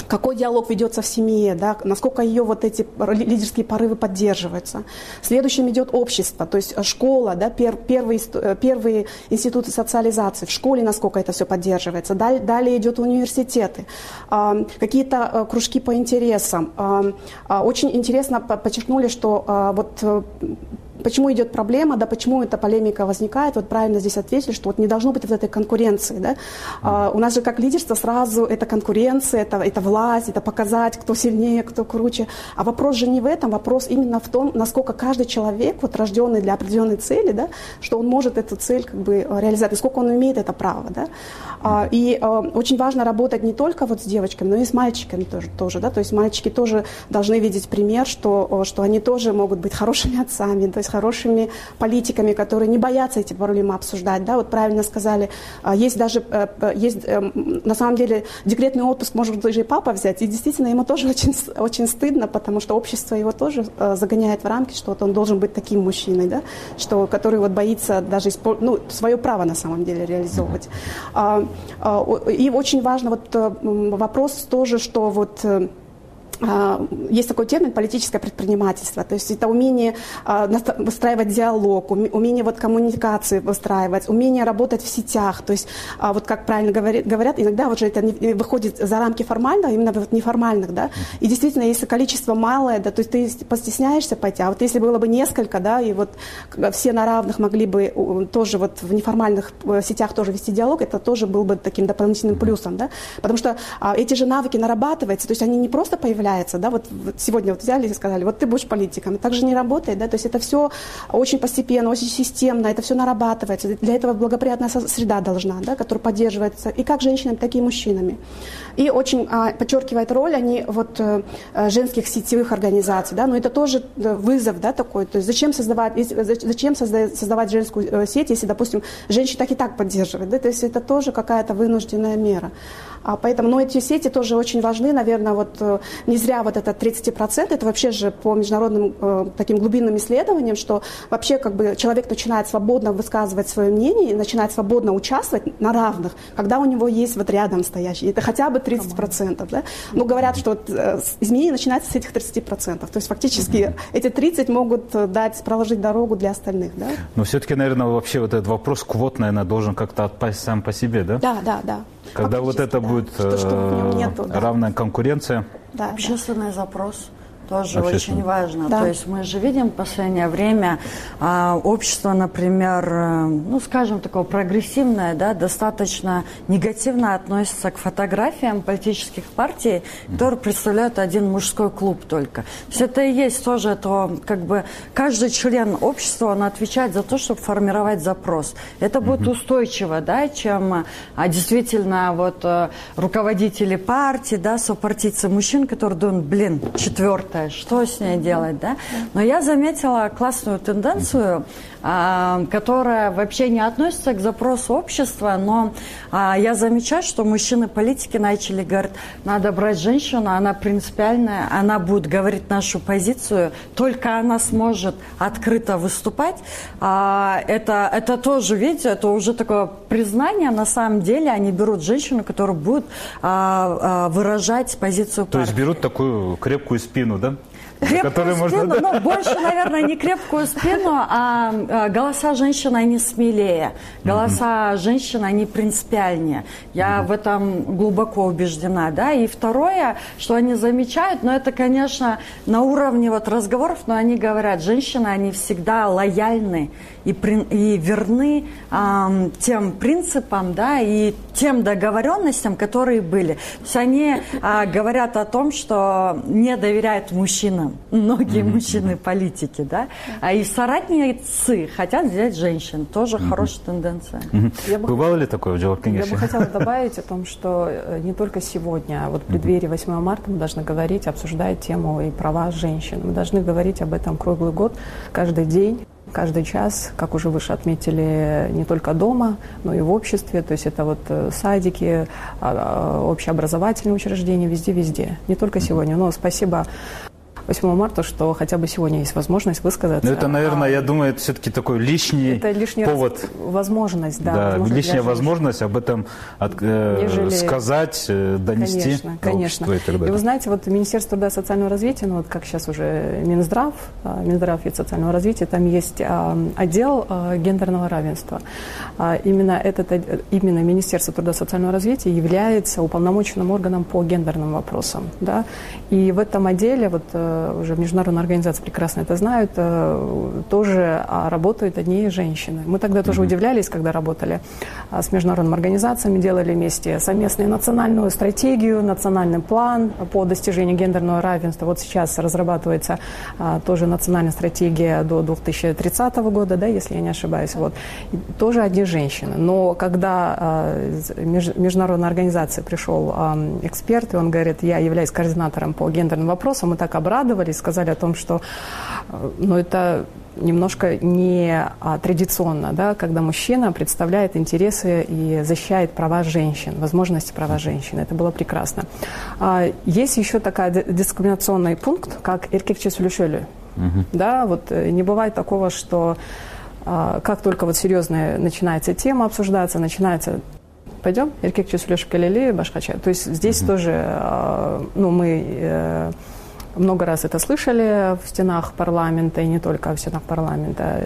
какой диалог ведется в семье, да, насколько ее вот эти лидерские порывы поддерживаются. Следующим идет общество, то есть школа, да, пер, первые, первые институты социализации в школе, насколько это все поддерживается. Далее, далее идет университеты, э, какие-то э, кружки по интересам. Э, э, очень интересно подчеркнули, что э, вот э, почему идет проблема, да, почему эта полемика возникает, вот правильно здесь ответили, что вот не должно быть вот этой конкуренции, да. А, у нас же как лидерство сразу это конкуренция, это, это власть, это показать, кто сильнее, кто круче. А вопрос же не в этом, вопрос именно в том, насколько каждый человек, вот рожденный для определенной цели, да, что он может эту цель как бы реализовать, насколько он имеет это право, да. А, и а, очень важно работать не только вот с девочками, но и с мальчиками тоже, тоже, да, то есть мальчики тоже должны видеть пример, что, что они тоже могут быть хорошими отцами, то есть хорошими политиками, которые не боятся эти проблемы обсуждать. Да? Вот правильно сказали, есть даже, есть, на самом деле, декретный отпуск может даже и папа взять, и действительно ему тоже очень, очень стыдно, потому что общество его тоже загоняет в рамки, что вот он должен быть таким мужчиной, да? Что, который вот боится даже испол... ну, свое право на самом деле реализовывать. И очень важно вот вопрос тоже, что вот есть такой термин политическое предпринимательство, то есть это умение выстраивать диалог, умение вот коммуникации выстраивать, умение работать в сетях, то есть вот как правильно говорят, иногда вот же это выходит за рамки формального, именно вот неформальных, да, и действительно, если количество малое, да, то есть ты постесняешься пойти, а вот если было бы несколько, да, и вот все на равных могли бы тоже вот в неформальных сетях тоже вести диалог, это тоже был бы таким дополнительным плюсом, да, потому что эти же навыки нарабатываются, то есть они не просто появляются, да, вот сегодня вот взяли и сказали, вот ты будешь политиком, так же не работает, да, то есть это все очень постепенно, очень системно, это все нарабатывается, для этого благоприятная среда должна, да, которая поддерживается и как женщинами, так и мужчинами. И очень а, подчеркивает роль они вот женских сетевых организаций, да, но это тоже вызов, да, такой, то есть зачем создавать, зачем создавать, создавать женскую сеть, если, допустим, женщины так и так поддерживают, да, то есть это тоже какая-то вынужденная мера. А поэтому, но эти сети тоже очень важны, наверное, вот не зря вот это тридцать процентов, это вообще же по международным э, таким глубинным исследованиям, что вообще как бы человек начинает свободно высказывать свое мнение, начинает свободно участвовать на равных, когда у него есть вот рядом стоящий, это хотя бы тридцать процентов, да? Но говорят, что вот, э, изменение начинается с этих тридцати процентов, то есть фактически mm-hmm. эти тридцать могут дать, проложить дорогу для остальных, да? Но все-таки, наверное, вообще вот этот вопрос квот, наверное, должен как-то отпасть сам по себе, да? Да, да, да. Когда вот это да. будет что, что нету, да. равная конкуренция. Да, общественный да. запрос тоже очень важно. Да. То есть мы же видим в последнее время а, общество, например, ну, скажем, такое прогрессивное, да, достаточно негативно относится к фотографиям политических партий, которые представляют один мужской клуб только. То есть это и есть тоже то, как бы, каждый член общества, он отвечает за то, чтобы формировать запрос. Это будет mm-hmm. устойчиво, да, чем а, действительно вот руководители партий, да, сопартийцы мужчин, которые думают, блин, четвертое, что с ней делать, да? Но я заметила классную тенденцию, а, которая вообще не относится к запросу общества, но а, я замечаю, что мужчины-политики начали говорить, надо брать женщину, она принципиальная, она будет говорить нашу позицию, только она сможет открыто выступать. А, это, это тоже, видите, это уже такое признание, на самом деле они берут женщину, которая будет а, а, выражать позицию партии. То есть берут такую крепкую спину, да? Крепкую спину, можно... но больше, наверное, не крепкую спину, а, а голоса женщин, они смелее. Голоса mm-hmm. женщин, они принципиальнее. Я mm-hmm. в этом глубоко убеждена, да. И второе, что они замечают, но это, конечно, на уровне вот разговоров, но они говорят, женщины, они всегда лояльны и, при, и верны а, тем принципам, да, и тем договоренностям, которые были. То есть они а, говорят о том, что не доверяют мужчинам. Многие mm-hmm. мужчины-политики, да, а и соратницы хотят взять женщин. Тоже mm-hmm. хорошая тенденция. Mm-hmm. Бы Бывало ли такое в Джаваркингеше? Я бы хотела добавить о том, что не только сегодня, а вот в преддверии восьмого марта мы должны говорить, обсуждать тему и права женщин. Мы должны говорить об этом круглый год, каждый день. Каждый час, как уже выше отметили, не только дома, но и в обществе. То есть это вот садики, общеобразовательные учреждения, везде-везде. Не только сегодня. Но спасибо восьмого марта, что хотя бы сегодня есть возможность высказаться. Ну, это, наверное, а, я думаю, это все-таки такой лишний это лишний повод. Возможность, да. Да, возможность лишняя возможность об этом от, э, Нежели... сказать, э, донести. Конечно, конечно. И, так далее. И вы знаете, вот Министерство труда и социального развития, ну вот как сейчас уже Минздрав, Минздрав и социального развития, там есть а, отдел а, гендерного равенства. А, именно, этот, именно Министерство труда и социального развития является уполномоченным органом по гендерным вопросам. Да? И в этом отделе, вот уже международные организации прекрасно это знают, тоже работают одни женщины. Мы тогда тоже mm-hmm. удивлялись, когда работали с международными организациями, делали вместе совместную национальную стратегию, национальный план по достижению гендерного равенства. Вот сейчас разрабатывается тоже национальная стратегия до две тысячи тридцатого года, да, если я не ошибаюсь. Вот. Тоже одни женщины. Но когда из международной организации пришел эксперт, и он говорит, я являюсь координатором по гендерным вопросам, мы так обрадовались, сказали о том, что ну, это немножко не а, традиционно, да, когда мужчина представляет интересы и защищает права женщин, возможности права женщин. Это было прекрасно. А, есть еще такой дискриминационный пункт, как «эркекче сүйлөшөлү». Uh-huh. Да, вот не бывает такого, что а, как только вот серьезная начинается тема обсуждаться, начинается «пойдем, эркекче сүйлөшүп келели, башкача». То есть здесь uh-huh. тоже а, ну, мы... Э, много раз это слышали в стенах парламента, и не только в стенах парламента.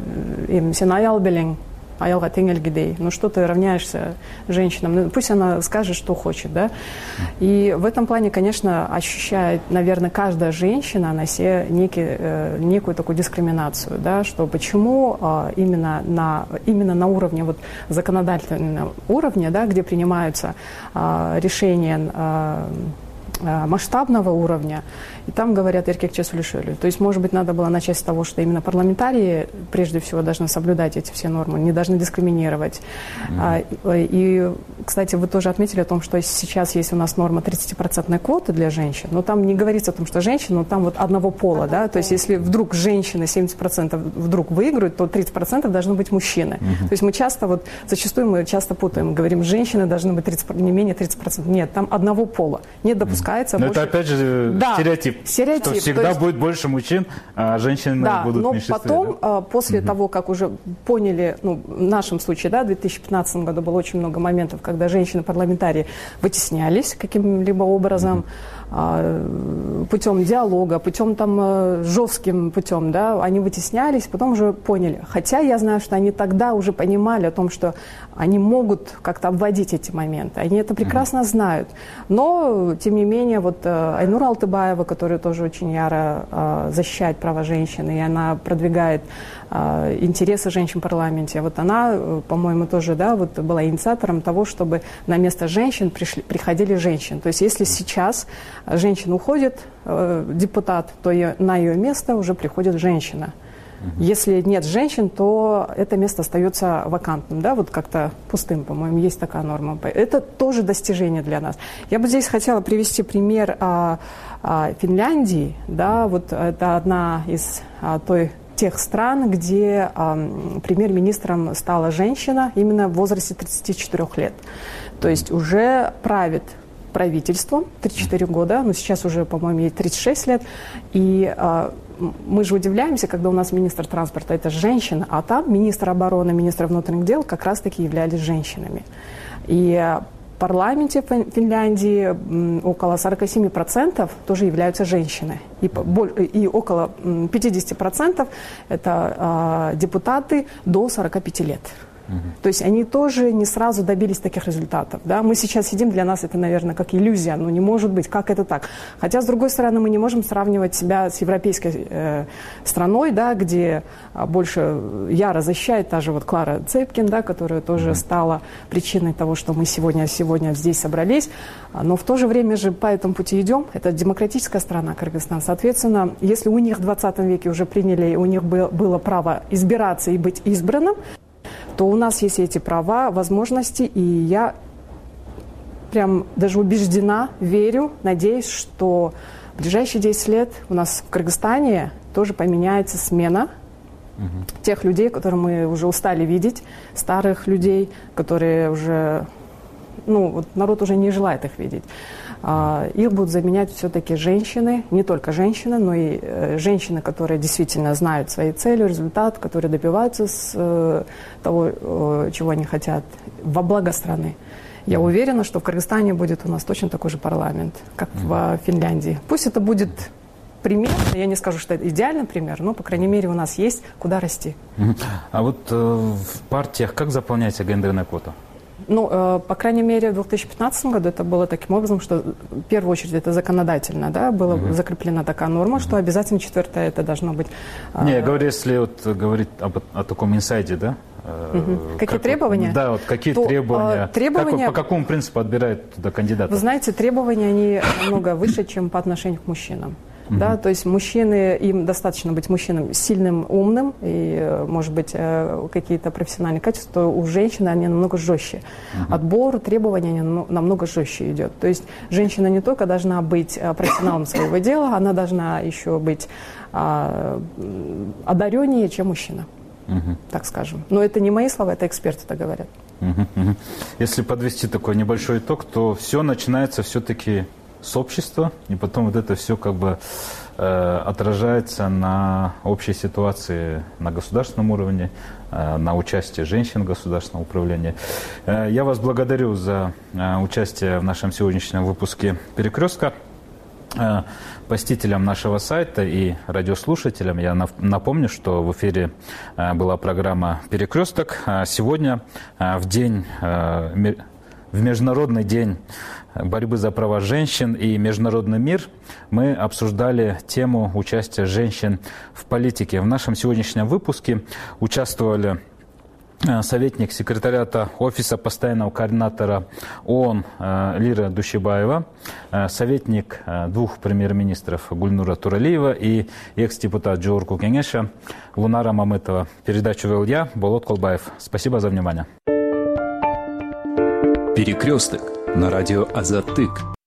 Им сен аял белең, аялга теңел гидей. Ну что ты равняешься женщинам? Ну, пусть она скажет, что хочет, да? И в этом плане, конечно, ощущает, наверное, каждая женщина на себе некий, э, некую такую дискриминацию, да, что почему э, именно, на, именно на уровне, вот, законодательного уровня, да, где принимаются э, решения э, масштабного уровня, и там говорят «эркекче сүйлөшөлү». То есть, может быть, надо было начать с того, что именно парламентарии, прежде всего, должны соблюдать эти все нормы, не должны дискриминировать. Mm-hmm. И, кстати, вы тоже отметили о том, что сейчас есть у нас норма тридцатипроцентной квоты для женщин, но там не говорится о том, что женщины, но там вот одного пола, одного да, пола. То есть, если вдруг женщины семьдесят процентов вдруг выиграют, то тридцать процентов должны быть мужчины. Mm-hmm. То есть, мы часто, вот, зачастую мы часто путаем, говорим, женщины должны быть тридцать, не менее тридцать процентов. Нет, там одного пола. Не допускается. Но больше... это опять же да, стереотип, стереотип, что всегда есть... будет больше мужчин, а женщины да, будут но в меньшинстве. Потом, да? после угу. того, как уже поняли, ну, в нашем случае, да, в две тысячи пятнадцатом году было очень много моментов, когда женщины-парламентарии вытеснялись каким-либо образом, угу. путем диалога, путем там жестким путем, да, они вытеснялись, потом уже поняли. Хотя я знаю, что они тогда уже понимали о том, что они могут как-то обводить эти моменты. Они это прекрасно угу. знают. Но, тем не менее, вот Айнура Алтыбаева, которая тоже очень яро э, защищает права женщин, и она продвигает э, интересы женщин в парламенте, вот она, э, по-моему, тоже, да, вот была инициатором того, чтобы на место женщин пришли, приходили женщины. То есть, если сейчас женщина уходит, э, депутат, то ее, на ее место уже приходит женщина. Если нет женщин, то это место остается вакантным, да, вот как-то пустым, по-моему, есть такая норма. Это тоже достижение для нас. Я бы здесь хотела привести пример а, а, Финляндии, да, вот это одна из а, той, тех стран, где а, премьер-министром стала женщина именно в возрасте тридцати четырёх лет. То есть уже правит правительством тридцать четыре года, но сейчас уже, по-моему, ей тридцать шесть лет, и а, мы же удивляемся, когда у нас министр транспорта – это женщина, а там министр обороны, министр внутренних дел как раз-таки являлись женщинами. И в парламенте Финляндии около сорок семь процентов тоже являются женщины. И, и около пятьдесят процентов это депутаты до сорока пяти лет. То есть они тоже не сразу добились таких результатов. Да? Мы сейчас сидим, для нас это, наверное, как иллюзия, но не может быть, как это так? Хотя, с другой стороны, мы не можем сравнивать себя с европейской э, страной, да, где больше яро защищает та же вот Клара Цепкин, да, которая тоже стала причиной того, что мы сегодня, сегодня здесь собрались. Но в то же время же по этому пути идем. Это демократическая страна, Кыргызстан. Соответственно, если у них в двадцатом веке уже приняли, у них было, было право избираться и быть избранным, то у нас есть эти права, возможности, и я прям даже убеждена, верю, надеюсь, что в ближайшие десять лет у нас в Кыргызстане тоже поменяется смена угу. тех людей, которых мы уже устали видеть, старых людей, которые уже ну, вот народ уже не желает их видеть. Их будут заменять все-таки женщины, не только женщины, но и женщины, которые действительно знают свои цели, результат, которые добиваются с того, чего они хотят, во благо страны. Я уверена, что в Кыргызстане будет у нас точно такой же парламент, как в Финляндии. Пусть это будет пример, я не скажу, что это идеальный пример, но, по крайней мере, у нас есть куда расти. А вот э, в партиях как заполняется гендерная квота? Ну, э, по крайней мере, в две тысячи пятнадцатом году это было таким образом, что в первую очередь это законодательно, да, была угу. закреплена такая норма, угу. что обязательно четвертое это должно быть... Э, Не, я говорю, если вот говорить об, о таком инсайде, да? Угу. Какие как, требования? Да, вот какие то, требования? Э, требования... Как, по какому принципу отбирают туда кандидатов? Вы знаете, требования, они намного выше, чем по отношению к мужчинам. Да, то есть мужчины, им достаточно быть мужчинам сильным, умным, и, может быть, какие-то профессиональные качества, то у женщины они намного жестче. Uh-huh. Отбор, требования намного жестче идет. То есть женщина не только должна быть профессионалом своего дела, она должна еще быть а, одареннее, чем мужчина, uh-huh. так скажем. Но это не мои слова, это эксперты так говорят. Uh-huh. Uh-huh. Если подвести такой небольшой итог, то все начинается все-таки с общества, и потом вот это все как бы э, отражается на общей ситуации на государственном уровне, э, на участие женщин в государственном управлении. Э, я вас благодарю за э, участие в нашем сегодняшнем выпуске «Перекрестка». Э, посетителям нашего сайта и радиослушателям я напомню, что в эфире э, была программа «Перекресток». Э, сегодня э, в день э, в Международный день борьбы за права женщин и международный мир мы обсуждали тему участия женщин в политике. В нашем сегодняшнем выпуске участвовали советник секретариата Офиса постоянного координатора ООН Лира Душебаева, советник двух премьер-министров Гульнура Туралиева и экс-депутат Жогорку Кеңеша Лунара Мамытова. Передачу вел я, Болот Колбаев. Спасибо за внимание. Перекресток на радио Азаттык.